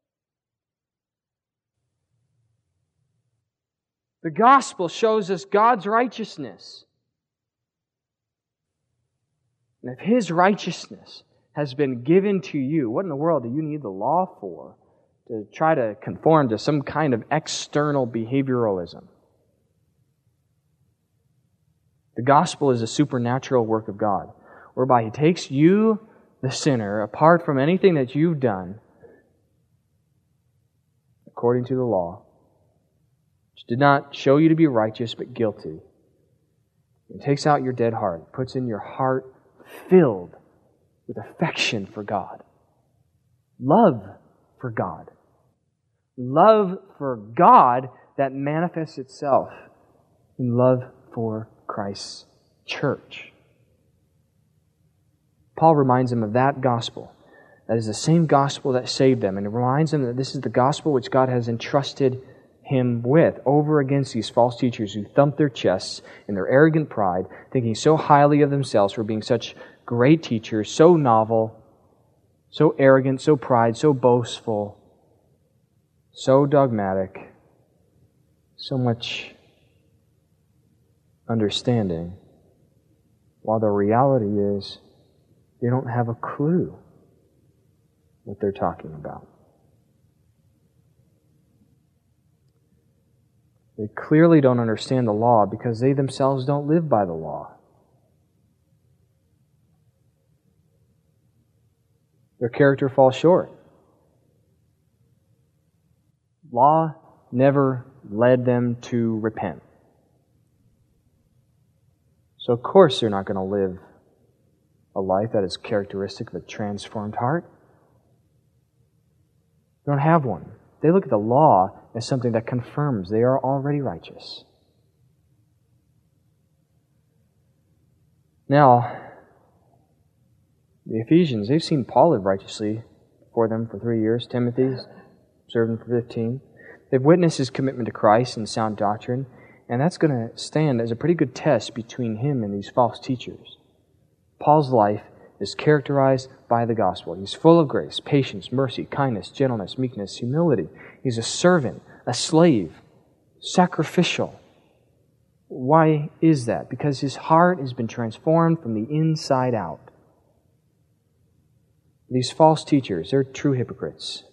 The gospel shows us God's righteousness. And if His righteousness has been given to you, what in the world do you need the law for? To try to conform to some kind of external behavioralism. The gospel is a supernatural work of God, whereby He takes you, the sinner, apart from anything that you've done, according to the law, which did not show you to be righteous but guilty. He takes out your dead heart, puts in your heart filled with affection for God, love for God, love for God that manifests itself in love for Christ's church. Paul reminds them of that gospel. That is the same gospel that saved them. And it reminds them that this is the gospel which God has entrusted him with over against these false teachers who thump their chests in their arrogant pride, thinking so highly of themselves for being such great teachers, so novel, so arrogant, so pride, so boastful, so dogmatic, so much understanding, while the reality is they don't have a clue what they're talking about. They clearly don't understand the law because they themselves don't live by the law. Their character falls short. Law never led them to repent. So of course they're not going to live a life that is characteristic of a transformed heart. They don't have one. They look at the law as something that confirms they are already righteous. Now, the Ephesians, they've seen Paul live righteously for them for three years. Timothy served him for fifteen. They've witnessed his commitment to Christ and sound doctrine, and that's going to stand as a pretty good test between him and these false teachers. Paul's life is characterized by the gospel. He's full of grace, patience, mercy, kindness, gentleness, meekness, humility. He's a servant a slave, sacrificial. Why is that? Because his heart has been transformed from the inside out. These false teachers, they're true hypocrites.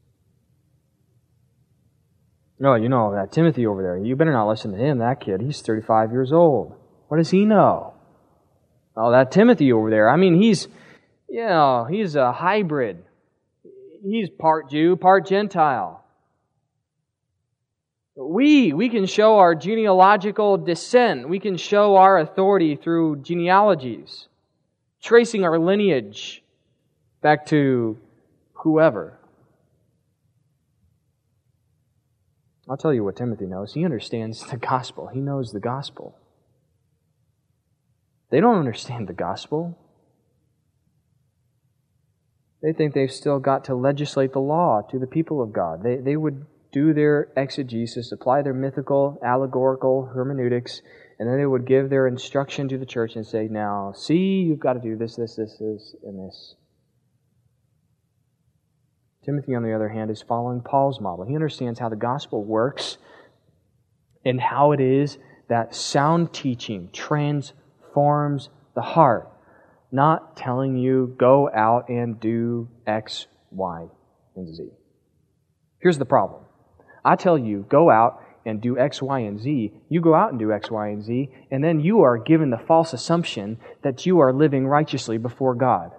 No, you know, that Timothy over there, you better not listen to him, that kid. He's thirty-five years old. What does he know? Oh, that Timothy over there, I mean, he's, you know, he's a hybrid. He's part Jew, part Gentile. We, we can show our genealogical descent. We can show our authority through genealogies, tracing our lineage back to whoever. I'll tell you what Timothy knows. He understands the gospel. He knows the gospel. They don't understand the gospel. They think they've still got to legislate the law to the people of God. They, they would do their exegesis, apply their mythical, allegorical hermeneutics, and then they would give their instruction to the church and say, now, see, you've got to do this, this, this, this, and this. Timothy, on the other hand, is following Paul's model. He understands how the gospel works and how it is that sound teaching transforms the heart. Not telling you, go out and do X, Y, and Z. Here's the problem. I tell you, go out and do X, Y, and Z. You go out and do X, Y, and Z, and then you are given the false assumption that you are living righteously before God.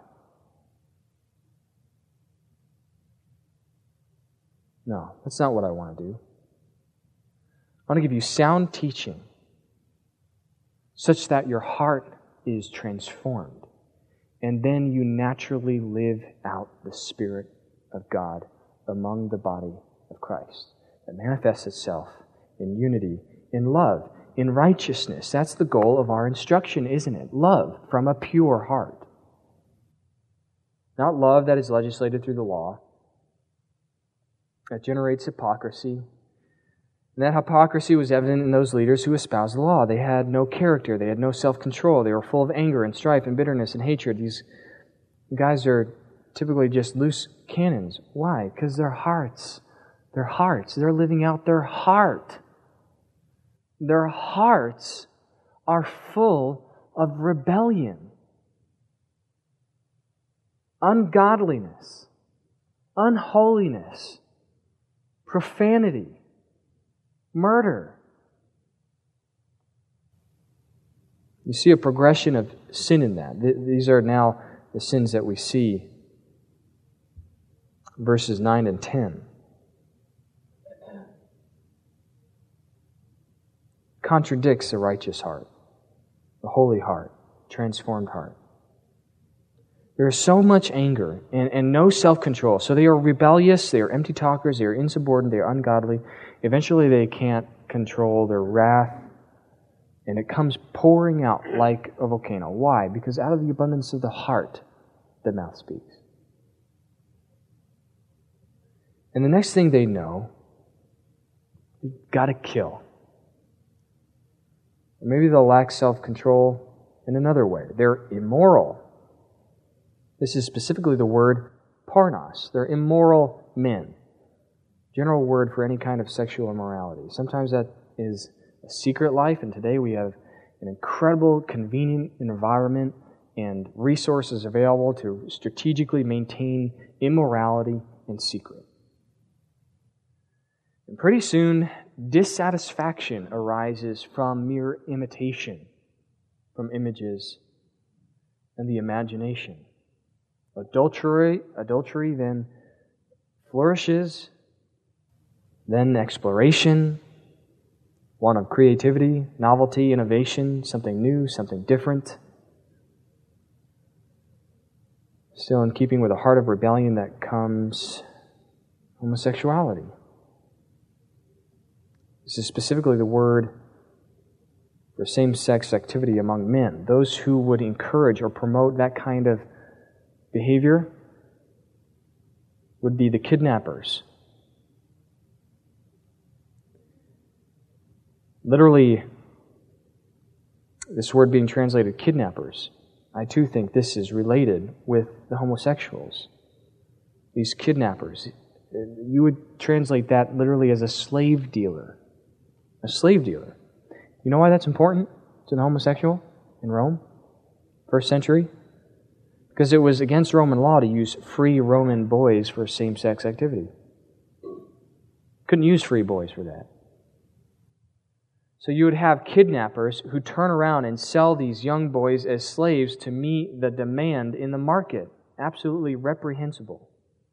No, that's not what I want to do. I want to give you sound teaching such that your heart is transformed, and then you naturally live out the Spirit of God among the body of Christ. That manifests itself in unity, in love, in righteousness. That's the goal of our instruction, isn't it? Love from a pure heart. Not love that is legislated through the law, that generates hypocrisy. And that hypocrisy was evident in those leaders who espoused the law. They had no character. They had no self-control. They were full of anger and strife and bitterness and hatred. These guys are typically just loose cannons. Why? Because their hearts, their hearts, they're living out their heart. Their hearts are full of rebellion, ungodliness, unholiness, profanity, murder. You see a progression of sin in that. These are now the sins that we see. Verses nine and ten. Contradicts the righteous heart, the holy heart, transformed heart. There is so much anger and, and no self-control. So they are rebellious, they are empty talkers, they are insubordinate, they are ungodly. Eventually they can't control their wrath, and it comes pouring out like a volcano. Why? Because out of the abundance of the heart, the mouth speaks. And the next thing they know, you've got to kill. Or maybe they'll lack self-control in another way. They're immoral. This is specifically the word pornos. They're immoral men. General word for any kind of sexual immorality. Sometimes that is a secret life, and today we have an incredible, convenient environment and resources available to strategically maintain immorality in secret. And pretty soon, dissatisfaction arises from mere imitation, from images and the imagination. Adultery, adultery then flourishes, then exploration, one of creativity, novelty, innovation, something new, something different. Still in keeping with a heart of rebellion that comes homosexuality. This is specifically the word for same-sex activity among men. Those who would encourage or promote that kind of behavior would be the kidnappers. Literally, this word being translated kidnappers, I too think this is related with the homosexuals. These kidnappers, You would translate that literally as a slave dealer. A slave dealer. You know why that's important to the homosexual in Rome? First century? Because it was against Roman law to use free Roman boys for same-sex activity. Couldn't use free boys for that. So you would have kidnappers who turn around and sell these young boys as slaves to meet the demand in the market. Absolutely reprehensible.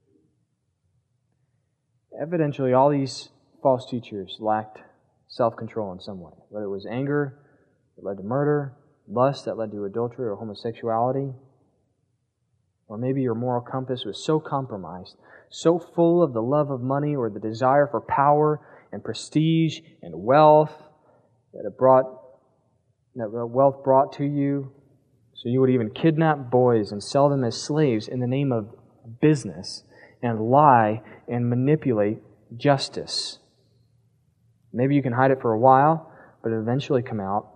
Evidently, all these false teachers lacked self-control in some way. Whether it was anger that led to murder, lust that led to adultery or homosexuality, or maybe your moral compass was so compromised, so full of the love of money or the desire for power and prestige and wealth that it brought, that wealth brought to you, so you would even kidnap boys and sell them as slaves in the name of business and lie and manipulate justice. Maybe you can hide it for a while, but it eventually come out.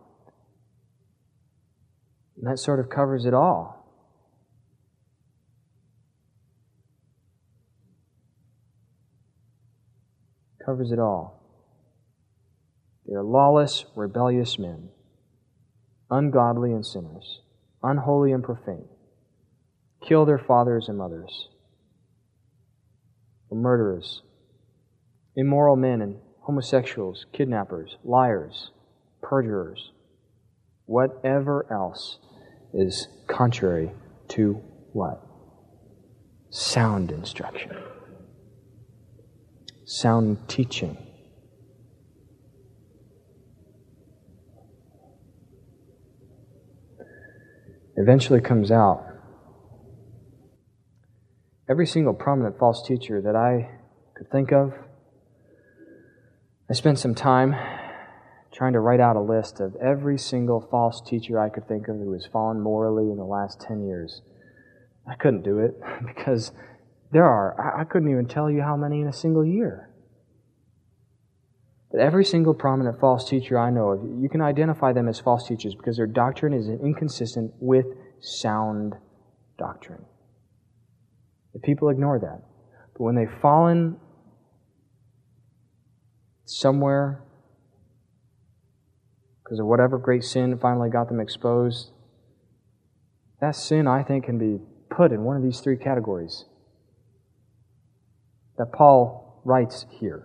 And that sort of covers it all. Covers it all. They are lawless, rebellious men, ungodly and sinners, unholy and profane, kill their fathers and mothers, murderers, immoral men and homosexuals, kidnappers, liars, perjurers, whatever else is contrary to what? Sound instruction. Sound teaching. Eventually comes out. Every single prominent false teacher that I could think of, I spent some time trying to write out a list of every single false teacher I could think of who has fallen morally in the last ten years. I couldn't do it because there are, I couldn't even tell you how many in a single year. But every single prominent false teacher I know of, you can identify them as false teachers because their doctrine is inconsistent with sound doctrine. The people ignore that. But when they've fallen somewhere because of whatever great sin finally got them exposed, that sin, I think, can be put in one of these three categories that Paul writes here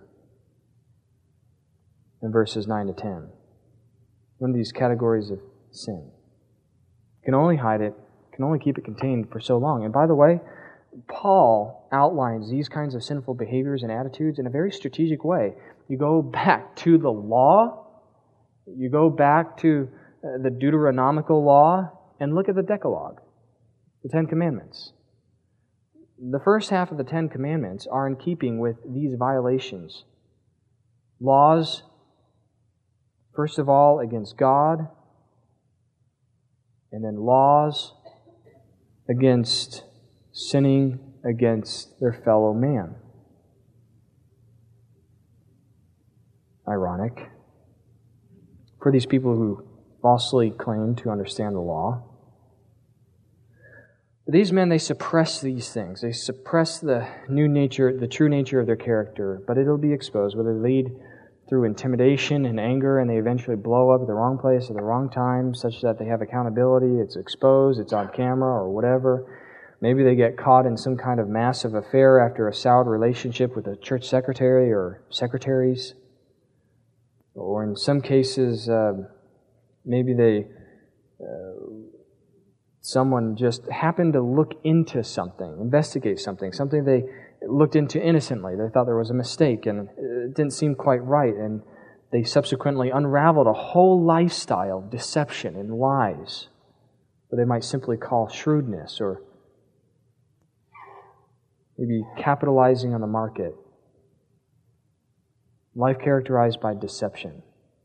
in verses nine to ten. One of these categories of sin. You can only hide it, can only keep it contained for so long. And by the way, Paul outlines these kinds of sinful behaviors and attitudes in a very strategic way. You go back to the law, you go back to the Deuteronomical law, and look at the Decalogue, the Ten Commandments. The first half of the Ten Commandments are in keeping with these violations. Laws, first of all, against God, and then laws against sinning against their fellow man. Ironic. For these people who falsely claim to understand the law. But these men, they suppress these things. They suppress the new nature, the true nature of their character, but it'll be exposed, whether they lead through intimidation and anger, and they eventually blow up at the wrong place at the wrong time, such that they have accountability, it's exposed, it's on camera, or whatever. Maybe they get caught in some kind of massive affair after a soured relationship with a church secretary or secretaries. Or in some cases, uh, maybe they, uh, someone just happened to look into something, investigate something, something they looked into innocently. They thought there was a mistake and it didn't seem quite right, and they subsequently unraveled a whole lifestyle of deception and lies, what they might simply call shrewdness, or maybe capitalizing on the market. Life characterized by deception.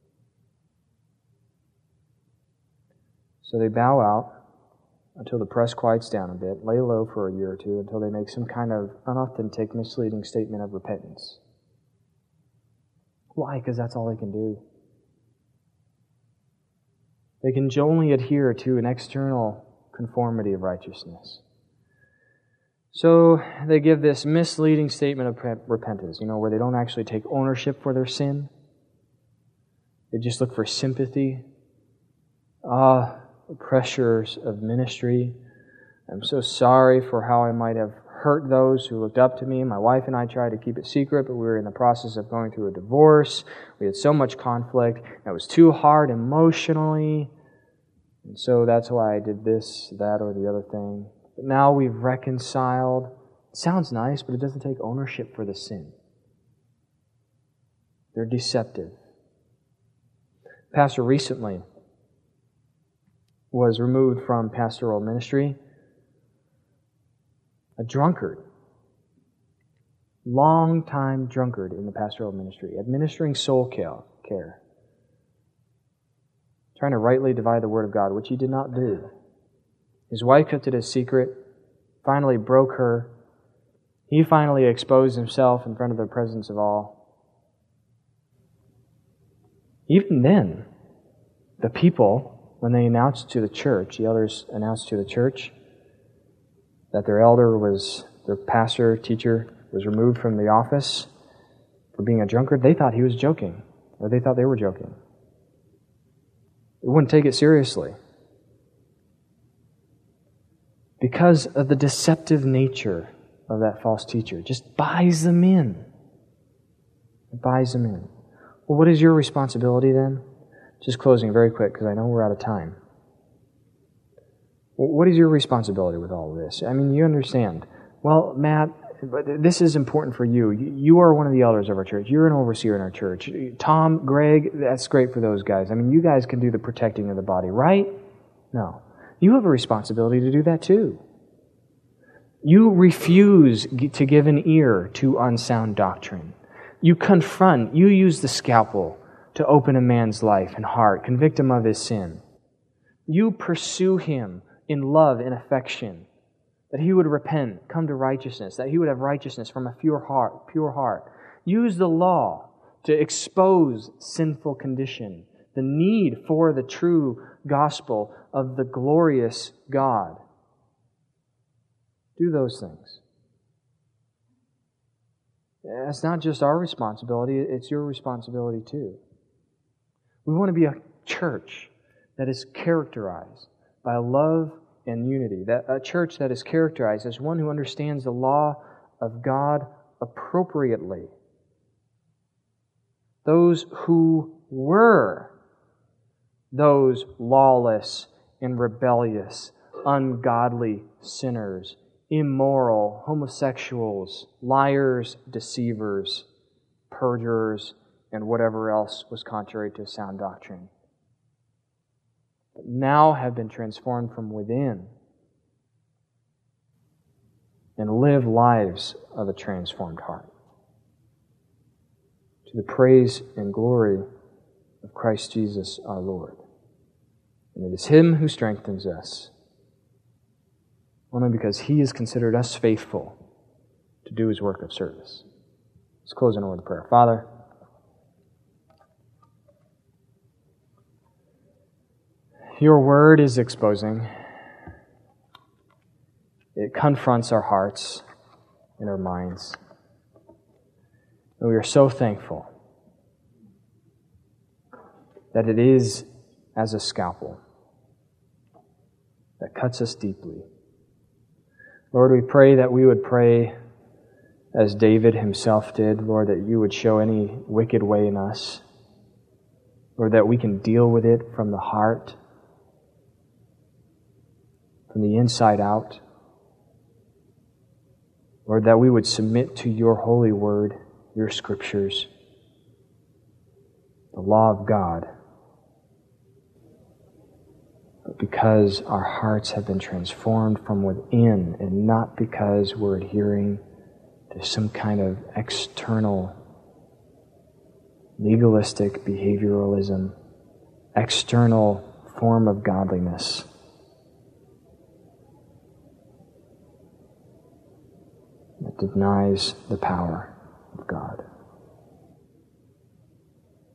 So they bow out until the press quiets down a bit, lay low for a year or two until they make some kind of unauthentic, misleading statement of repentance. Why? Because that's all they can do. They can only adhere to an external conformity of righteousness. So they give this misleading statement of repentance, you know, where they don't actually take ownership for their sin. They just look for sympathy. Ah, the pressures of ministry. I'm so sorry for how I might have hurt those who looked up to me. My wife and I tried to keep it secret, but we were in the process of going through a divorce. We had so much conflict. It was too hard emotionally. And so that's why I did this, that, or the other thing. But now we've reconciled. It sounds nice, but it doesn't take ownership for the sin. They're deceptive. Pastor recently was removed from pastoral ministry. A drunkard. Long-time drunkard in the pastoral ministry. Administering soul care. Trying to rightly divide the Word of God, which he did not do. His wife kept it a secret. Finally broke her. He finally exposed himself in front of the presence of all. Even then, the people, when they announced to the church, the elders announced to the church that their elder was, their pastor, teacher, was removed from the office for being a drunkard, they thought he was joking, or they thought they were joking. They wouldn't take it seriously. Because of the deceptive nature of that false teacher. Just buys them in. It buys them in. Well, what is your responsibility then? Just closing very quick, because I know we're out of time. What is your responsibility with all of this? I mean, you understand. Well, Matt, this is important for you. You are one of the elders of our church. You're an overseer in our church. Tom, Greg, that's great for those guys. I mean, you guys can do the protecting of the body, right? No. You have a responsibility to do that too. You refuse to give an ear to unsound doctrine. You confront, you use the scalpel to open a man's life and heart, convict him of his sin. You pursue him in love and affection, that he would repent, come to righteousness, that he would have righteousness from a pure heart, pure heart. Use the law to expose sinful condition, the need for the true gospel of the glorious God. Do those things. It's not just our responsibility, it's your responsibility too. We want to be a church that is characterized by love and unity. That a church that is characterized as one who understands the law of God appropriately. Those who were those lawless and rebellious, ungodly sinners, immoral, homosexuals, liars, deceivers, perjurers, and whatever else was contrary to sound doctrine. But now have been transformed from within and live lives of a transformed heart. To the praise and glory of Christ Jesus our Lord. And it is Him who strengthens us, only because He has considered us faithful to do His work of service. Let's close in a word of prayer. Father, Your Word is exposing. It confronts our hearts and our minds. And we are so thankful that it is as a scalpel that cuts us deeply. Lord, we pray that we would pray as David himself did, Lord, that You would show any wicked way in us, Lord, that we can deal with it from the heart, from the inside out. Lord, that we would submit to Your holy word, Your scriptures, the law of God. But because our hearts have been transformed from within, and not because we're adhering to some kind of external legalistic behavioralism, external form of godliness. That denies the power of God.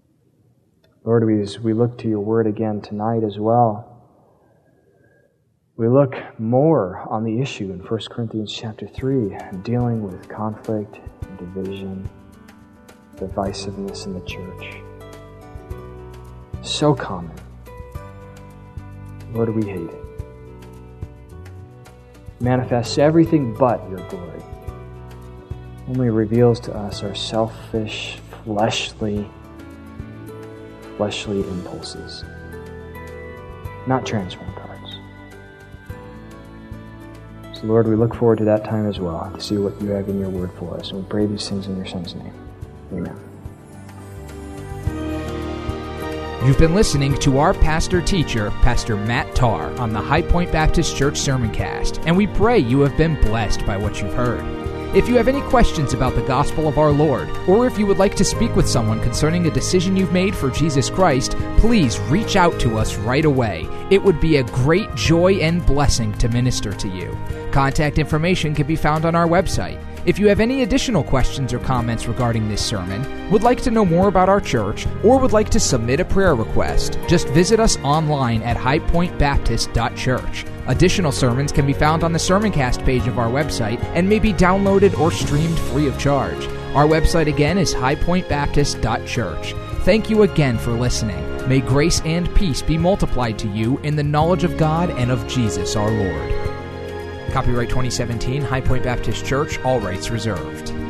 Lord, we, as we look to Your word again tonight as well, We look more on the issue in First Corinthians chapter three, dealing with conflict, division, divisiveness in the church. So common. Lord, we hate it. Manifests everything but your glory. Only reveals to us our selfish, fleshly, fleshly impulses. Not transformed hearts. So Lord, we look forward to that time as well, to see what you have in your word for us. And we pray these things in your Son's name. Amen. You've been listening to our pastor-teacher, Pastor Matt Tarr, on the High Point Baptist Church Sermoncast, and we pray you have been blessed by what you've heard. If you have any questions about the gospel of our Lord, or if you would like to speak with someone concerning a decision you've made for Jesus Christ, please reach out to us right away. It would be a great joy and blessing to minister to you. Contact information can be found on our website. If you have any additional questions or comments regarding this sermon, would like to know more about our church, or would like to submit a prayer request, just visit us online at high point baptist dot church. Additional sermons can be found on the Sermoncast page of our website and may be downloaded or streamed free of charge. Our website again is high point baptist dot church. Thank you again for listening. May grace and peace be multiplied to you in the knowledge of God and of Jesus our Lord. Copyright twenty seventeen, High Point Baptist Church, all rights reserved.